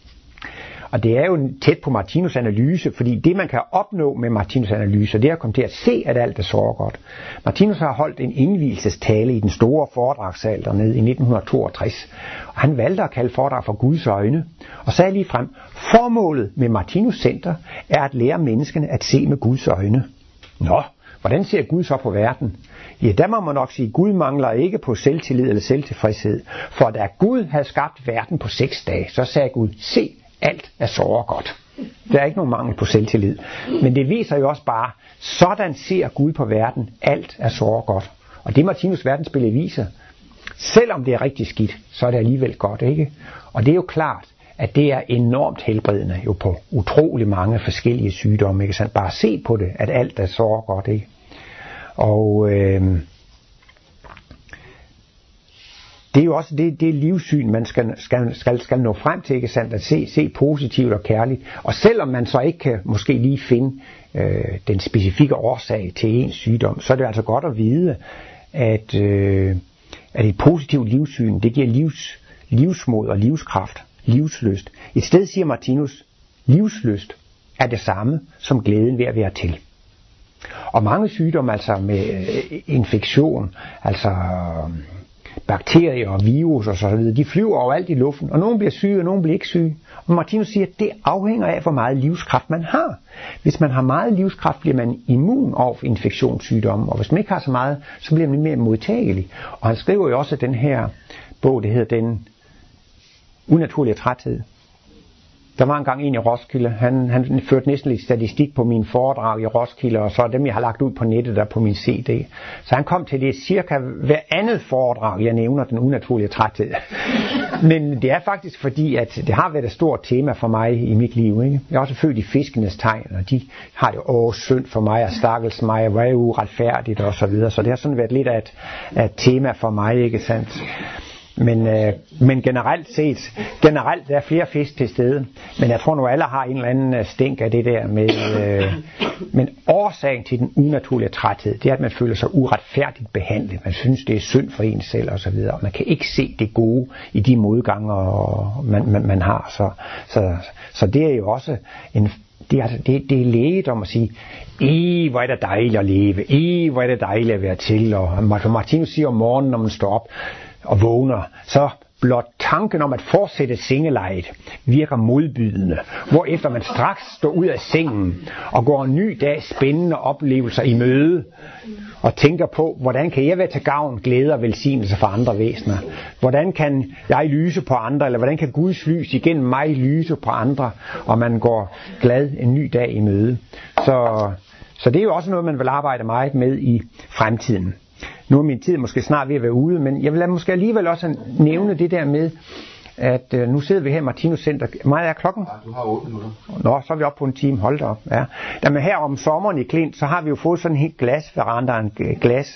Og det er jo tæt på Martinus' analyse, fordi det man kan opnå med Martinus' analyse, det er at komme til at se, at alt er så godt. Martinus har holdt en indvielsestale i den store foredragssal dernede i nitten toogtres, og han valgte at kalde foredrag for Guds øjne, og sagde lige frem, formålet med Martinus Center er at lære menneskene at se med Guds øjne. Nå, hvordan ser Gud så på verden? Ja, der må man nok sige, at Gud mangler ikke på selvtillid eller selvtilfredshed, for da Gud havde skabt verden på seks dage, så sagde Gud, se, alt er så godt. Der er ikke nogen mangel på selvtillid. Men det viser jo også bare, sådan ser Gud på verden, alt er så godt. Og det Martinus verdensbillede viser, selvom det er rigtig skidt, så er det alligevel godt, ikke? Og det er jo klart, at det er enormt helbredende jo på utrolig mange forskellige sygdomme, ikke sandt? Bare se på det, at alt er så godt, ikke? Og øh, det er jo også det, det livssyn, man skal, skal, skal, skal nå frem til, ikke sandt? At se, se positivt og kærligt. Og selvom man så ikke kan måske lige finde øh, den specifikke årsag til ens sygdom, så er det altså godt at vide, at, øh, at et positivt livssyn, det giver livs, livsmod og livskraft, livslyst. Et sted siger Martinus, livslyst er det samme som glæden ved at være til. Og mange sygdomme, altså med øh, infektion, altså bakterier og virus og så videre, de flyver overalt i luften, og nogen bliver syge, og nogen bliver ikke syge. Og Martinus siger, at det afhænger af, hvor meget livskraft man har. Hvis man har meget livskraft, bliver man immun over for infektionssygdomme, og hvis man ikke har så meget, så bliver man mere modtagelig. Og han skriver jo også den her bog, det hedder Den unaturlige træthed. Der var engang en i Roskilde, han, han førte næsten lidt statistik på min foredrag i Roskilde, og så dem, jeg har lagt ud på nettet der på min C D. Så han kom til det cirka hver andet foredrag, jeg nævner den unaturlige træthed. Men det er faktisk fordi, at det har været et stort tema for mig i mit liv, ikke? Jeg er også født i fiskenes tegn, og de har det åh synd for mig, og stakkels mig, og hvor er uretfærdigt, og så videre. Så det har sådan været lidt af et, af et tema for mig, ikke sandt? Men, øh, men generelt set, generelt der er flere fisk til stede, men jeg tror nu alle har en eller anden stænk af det der med, øh, men årsagen til den unaturlige træthed, det er at man føler sig uretfærdigt behandlet, man synes det er synd for en selv og så videre, og man kan ikke se det gode i de modgange man, man, man har, så, så, så det er jo også en Det er, det, det er lægedom at sige, Ej, hvor er det dejligt at leve, Ej, hvor er det dejligt at være til, og Martinus siger om morgenen, når man står op og vågner, så blot tanken om at fortsætte sengelejet virker modbydende, hvorefter man straks står ud af sengen og går en ny dag spændende oplevelser i møde og tænker på, hvordan kan jeg være til gavn, glæde og velsignelse for andre væsener? Hvordan kan jeg lyse på andre, eller hvordan kan Guds lys igennem mig lyse på andre, og man går glad en ny dag i møde? Så, så det er jo også noget, man vil arbejde meget med i fremtiden. Nu er min tid måske snart ved at være ude, men jeg vil måske alligevel også nævne det der med, at øh, nu sidder vi her i Martinus Center. Meget er klokken? Ja, du har otte minutter. Nå, så er vi oppe på en time. Hold da op. Ja. Jamen her om sommeren i Klint, så har vi jo fået sådan en helt glasveranda, en glas.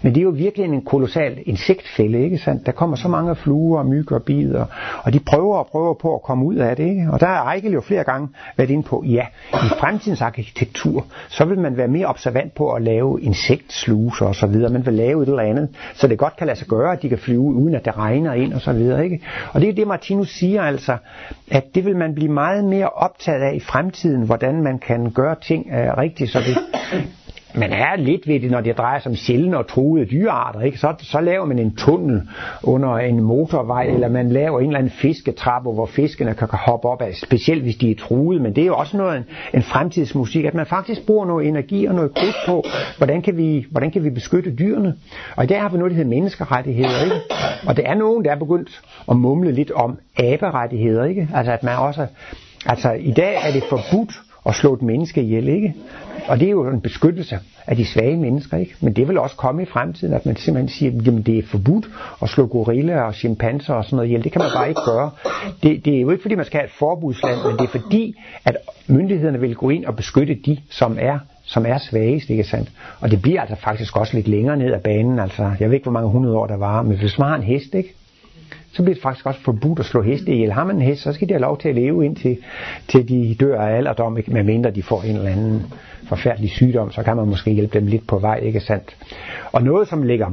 Men det er jo virkelig en kolossal insektfælde, ikke sandt? Der kommer så mange fluer, myg og bider, og de prøver og prøver på at komme ud af det, ikke? Og der er Eichel jo flere gange været inde på, ja, i fremtidens arkitektur, så vil man være mere observant på at lave insektsluser og så videre. Man vil lave et eller andet, så det godt kan lade sig gøre, at de kan flyve uden at det regner ind og så videre, ikke? Og det er det, Martinus siger altså, at det vil man blive meget mere optaget af i fremtiden, hvordan man kan gøre ting uh, rigtigt, så det... Man er lidt ved det, når det drejer sig om sjældne og truede dyrearter, ikke? Så, så laver man en tunnel under en motorvej, eller man laver en eller anden fisketrappe, hvor fiskene kan hoppe op af, specielt hvis de er truede. Men det er jo også noget en, en fremtidsmusik, at man faktisk bruger noget energi og noget krudt på, hvordan kan vi, hvordan kan vi beskytte dyrene. Og der har vi noget, der hedder menneskerettigheder, ikke? Og det er nogen, der er begyndt at mumle lidt om aberettigheder, ikke? Altså at man også, altså i dag er det forbudt at slå et menneske ihjel, ikke? Og det er jo en beskyttelse af de svage mennesker, ikke? Men det vil også komme i fremtiden, at man simpelthen siger, at det er forbudt at slå gorillaer og chimpanser og sådan noget ihjel. Det kan man bare ikke gøre. Det, det er jo ikke fordi, man skal have et forbudsland, men det er fordi, at myndighederne vil gå ind og beskytte de, som er som er svagest, ikke sandt? Og det bliver altså faktisk også lidt længere ned ad banen. Altså, jeg ved ikke, hvor mange hundrede år der var, men hvis man har en hest, ikke? Så bliver det faktisk også forbudt at slå heste ihjel. Har man en hest, så skal de have lov til at leve indtil til de dør af alderdom, medmindre de får en eller anden forfærdelig sygdom, så kan man måske hjælpe dem lidt på vej, ikke sandt? Og noget, som ligger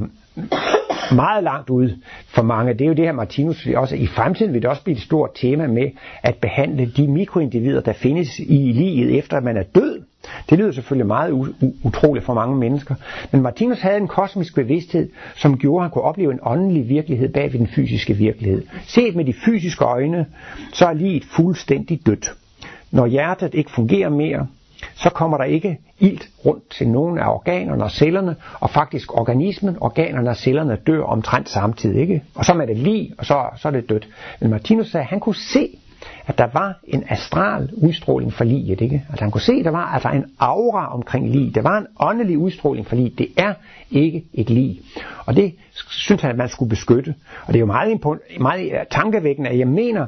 meget langt ude for mange, det er jo det her Martinus også. I fremtiden vil det også blive et stort tema med at behandle de mikroindivider, der findes i livet efter at man er død. Det lyder selvfølgelig meget u- utroligt for mange mennesker, men Martinus havde en kosmisk bevidsthed, som gjorde, at han kunne opleve en åndelig virkelighed bag ved den fysiske virkelighed. Set med de fysiske øjne, så er livet fuldstændig dødt. Når hjertet ikke fungerer mere, så kommer der ikke ilt rundt til nogle af organerne og cellerne, og faktisk organismen, organerne og cellerne dør omtrent samtidig, ikke? Og så er det lig, og så, så er det dødt. Men Martinus sagde, at han kunne se, at der var en astral udstråling for liget, ikke? Altså han kunne se, at der var altså en aura omkring lig. Der var en åndelig udstråling for lig. Det er ikke et lig. Og det synes han, at man skulle beskytte. Og det er jo meget, meget tankevækkende, at jeg mener,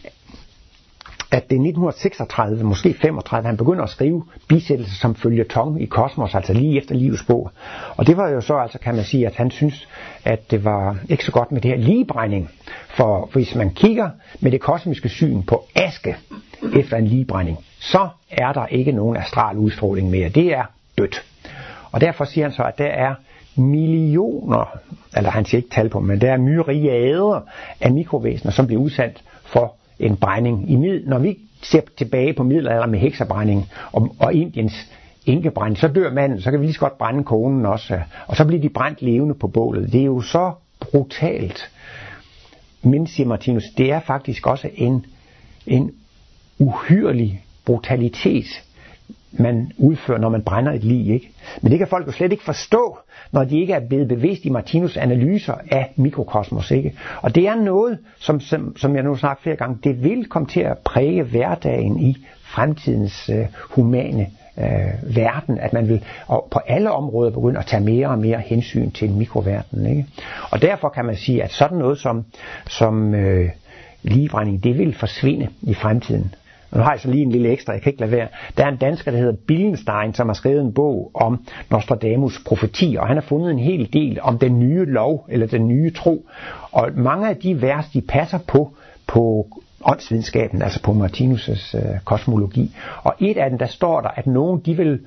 at det er nitten seksogtredive, måske femogtredive, han begynder at skrive bisættelser som føljeton i Kosmos, altså lige efter livets bog. Og det var jo så, altså kan man sige, at han synes, at det var ikke så godt med det her ligebrænding. For hvis man kigger med det kosmiske syn på aske efter en ligebrænding, så er der ikke nogen astral udstråling mere. Det er dødt. Og derfor siger han så, at der er millioner, eller han siger ikke tal på, men der er myriader af mikrovæsener, som bliver udsat for en brænding. I mid, når vi ser tilbage på middelalderen med heksabrænding og, og Indiens enkebrænding, så dør manden, så kan vi lige så godt brænde konen også, og så bliver de brændt levende på bålet. Det er jo så brutalt. Men, siger Martinus, det er faktisk også en, en uhyrlig brutalitet, man udfører, når man brænder et lig, ikke? Men det kan folk jo slet ikke forstå, når de ikke er blevet bevidst i Martinus' analyser af mikrokosmos, ikke? Og det er noget, som, som, som jeg nu har snakket flere gange, det vil komme til at præge hverdagen i fremtidens øh, humane øh, verden, at man vil og på alle områder begynde at tage mere og mere hensyn til mikroverdenen, ikke? Og derfor kan man sige, at sådan noget som, som øh, ligebrænding, det vil forsvinde i fremtiden. Nu har jeg så lige en lille ekstra, jeg kan ikke lade være. Der er en dansker, der hedder Billenstein, som har skrevet en bog om Nostradamus' profeti, og han har fundet en hel del om den nye lov, eller den nye tro. Og mange af de vers, de passer på, på åndsvidenskaben, altså på Martinus' øh, kosmologi. Og et af dem, der står der, at nogen, de vil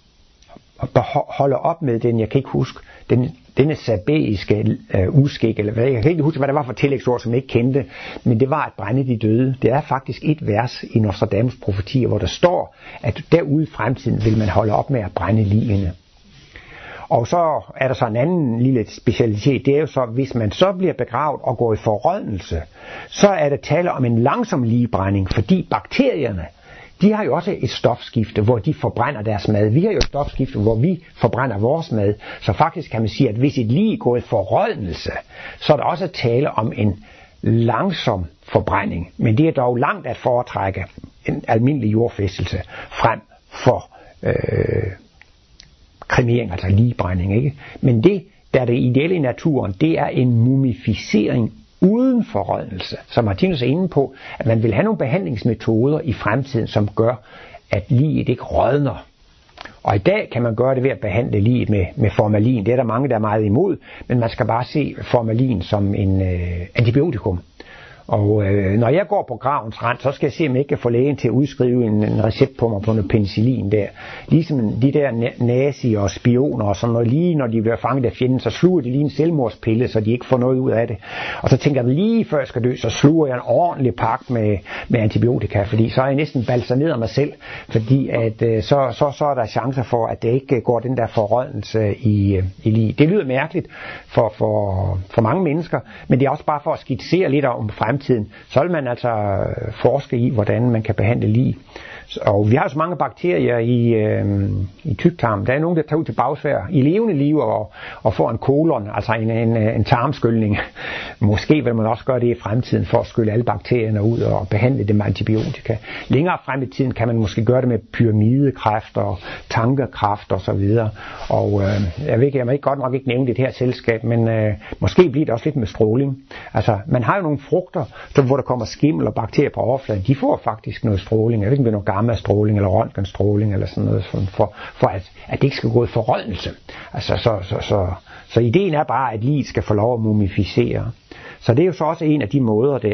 holde op med den, jeg kan ikke huske, den, denne sabæiske øh, uskik, eller hvad, jeg kan ikke huske, hvad det var for tillægsord, som jeg ikke kendte, men det var at brænde de døde. Det er faktisk et vers i Nostradamus' profetier, hvor der står, at derude i fremtiden vil man holde op med at brænde ligene. Og så er der så en anden lille specialitet, det er jo så, hvis man så bliver begravet og går i forrådnelse, så er der tale om en langsom ligebrænding, fordi bakterierne, de har jo også et stofskifte, hvor de forbrænder deres mad. Vi har jo et stofskifte, hvor vi forbrænder vores mad. Så faktisk kan man sige, at hvis et lig går i forrådnelse, så er der også tale om en langsom forbrænding. Men det er dog langt at foretrække en almindelig jordfæstelse frem for øh, kremering, altså ligebrænding, ikke? Men det, der er det ideelle i naturen, det er en mumificering uden forrådnelse. Så Martinus er inde på, at man vil have nogle behandlingsmetoder i fremtiden, som gør, at liget ikke rådner. Og i dag kan man gøre det ved at behandle liget med, med formalin. Det er der mange, der er meget imod, men man skal bare se formalin som en øh, antibiotikum. Og øh, når jeg går på gravens rand, så skal jeg se, om jeg ikke kan få lægen til at udskrive en, en recept på mig på noget penicillin der. Ligesom de der nazi og spioner og sådan noget, lige når de bliver fanget af fjenden, så sluger de lige en selvmordspille, så de ikke får noget ud af det. Og så tænker jeg, lige før jeg skal dø, så sluger jeg en ordentlig pakke med, med antibiotika, fordi så er jeg næsten balsameret mig selv, fordi at, øh, så, så, så er der chancer for, at det ikke går den der forrådnelse i, øh, i lige. Det lyder mærkeligt for, for, for mange mennesker, men det er også bare for at skitsere lidt om fremtiden. Så vil man altså forske i, hvordan man kan behandle lig. Og vi har så mange bakterier i, øh, i tyktarmen. Der er nogen, der tager ud til bagsvær i levende liv og, og får en kolon, altså en, en, en tarmskyldning. Måske vil man også gøre det i fremtiden for at skylle alle bakterierne ud og behandle det med antibiotika. Længere frem i tiden kan man måske gøre det med pyramidekræft og tankekræft og så videre. Og øh, jeg ved ikke, jeg må ikke godt nok ikke nævne det her selskab, men øh, måske bliver det også lidt med stråling. Altså, man har jo nogle frugter, så, hvor der kommer skimmel og bakterier på overfladen. De får faktisk noget stråling. Jeg ved ikke, om det er noget gamma-stråling eller røntgenstråling eller sådan noget, for, for at, at det ikke skal gå i forrådnelse. Altså, så, så, så, så ideen er bare, at liget skal få lov at mumificere. Så det er jo så også en af de måder der.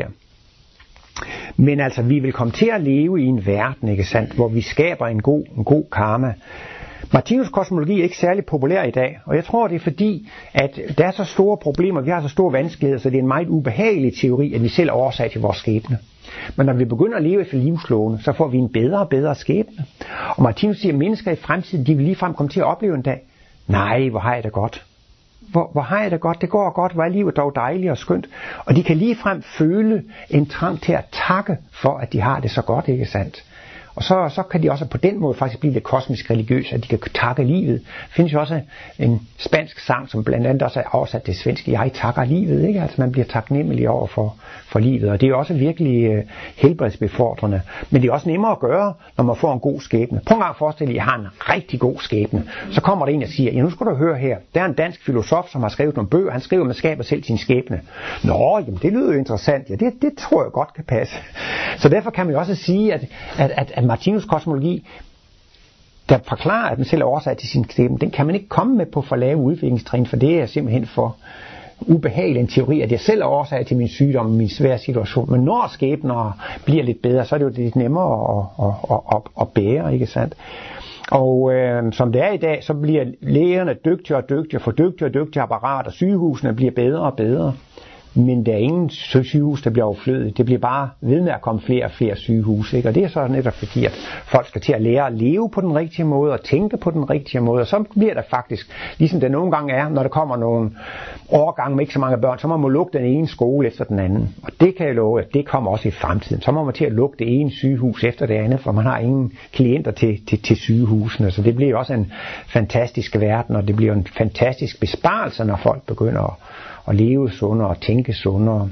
Men altså, vi vil komme til at leve i en verden, ikke sandt, hvor vi skaber en god, en god karma. Martinus kosmologi er ikke særlig populær i dag, og jeg tror, det er fordi, at der er så store problemer, vi har så store vanskeligheder, så det er en meget ubehagelig teori, at vi selv er årsag til vores skæbne. Men når vi begynder at leve efter livslovene, så får vi en bedre og bedre skæbne. Og Martinus siger, at mennesker i fremtiden, de vil ligefrem komme til at opleve en dag, nej, hvor har jeg det godt. Hvor, hvor har jeg det godt, det går godt, hvor er livet dog dejligt og skønt. Og de kan ligefrem føle en trang til at takke for, at de har det så godt, ikke sandt? Og så, så kan de også på den måde faktisk blive lidt kosmisk religiøse, at de kan takke livet. Der findes jo også en spansk sang, som blandt andet også er oversat til svensk, jeg takker livet, ikke? Altså man bliver taknemmelig over for, for livet, og det er jo også virkelig uh, helbredsbefordrende. Men det er også nemmere at gøre, når man får en god skæbne. Prøv en gang at forestille jer, at I har en rigtig god skæbne. Så kommer der en og siger, ja, nu skal du høre her, der er en dansk filosof, som har skrevet nogle bøger, han skriver, at man skaber selv sin skæbne. Nå, jamen det lyder jo interessant, ja, det, det tror jeg godt kan passe. Så derfor kan man jo også sige, at, at, at, at Martinus kosmologi, der forklarer, at man selv er årsag til sin skæbne, den kan man ikke komme med på for lave udviklingstrin, for det er simpelthen for ubehagelig en teori, at jeg selv er årsag til min sygdom og min svære situation. Men når skæbner bliver lidt bedre, så er det jo lidt nemmere at, at, at, at bære, ikke sandt? Og øh, som det er i dag, så bliver lægerne dygtigere og dygtigere, for dygtigere og dygtigere apparater, sygehusene bliver bedre og bedre. Men der er ingen sygehus, der bliver overflødige. Det bliver bare ved med at komme flere og flere sygehus. Ikke? Og det er så netop fordi, at folk skal til at lære at leve på den rigtige måde og tænke på den rigtige måde. Og så bliver der faktisk, ligesom det nogle gange er, når der kommer nogle årgange med ikke så mange børn, så må man lukke den ene skole efter den anden. Og det kan jeg love, at det kommer også i fremtiden. Så må man til at lukke det ene sygehus efter det andet, for man har ingen klienter til, til, til sygehusene. Så det bliver også en fantastisk verden, og det bliver en fantastisk besparelse, når folk begynder at og leve sundere og tænke sundere.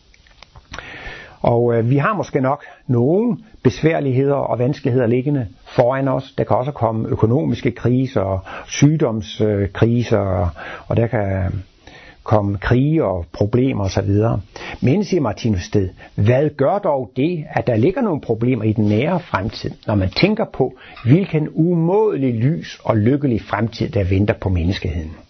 Og øh, vi har måske nok nogle besværligheder og vanskeligheder liggende foran os. Der kan også komme økonomiske kriser og sygdomskriser, og, og der kan komme krige og problemer osv. Men, siger Martinus Sted, hvad gør dog det, at der ligger nogle problemer i den nære fremtid, når man tænker på, hvilken umådelig lys og lykkelig fremtid, der venter på menneskeheden?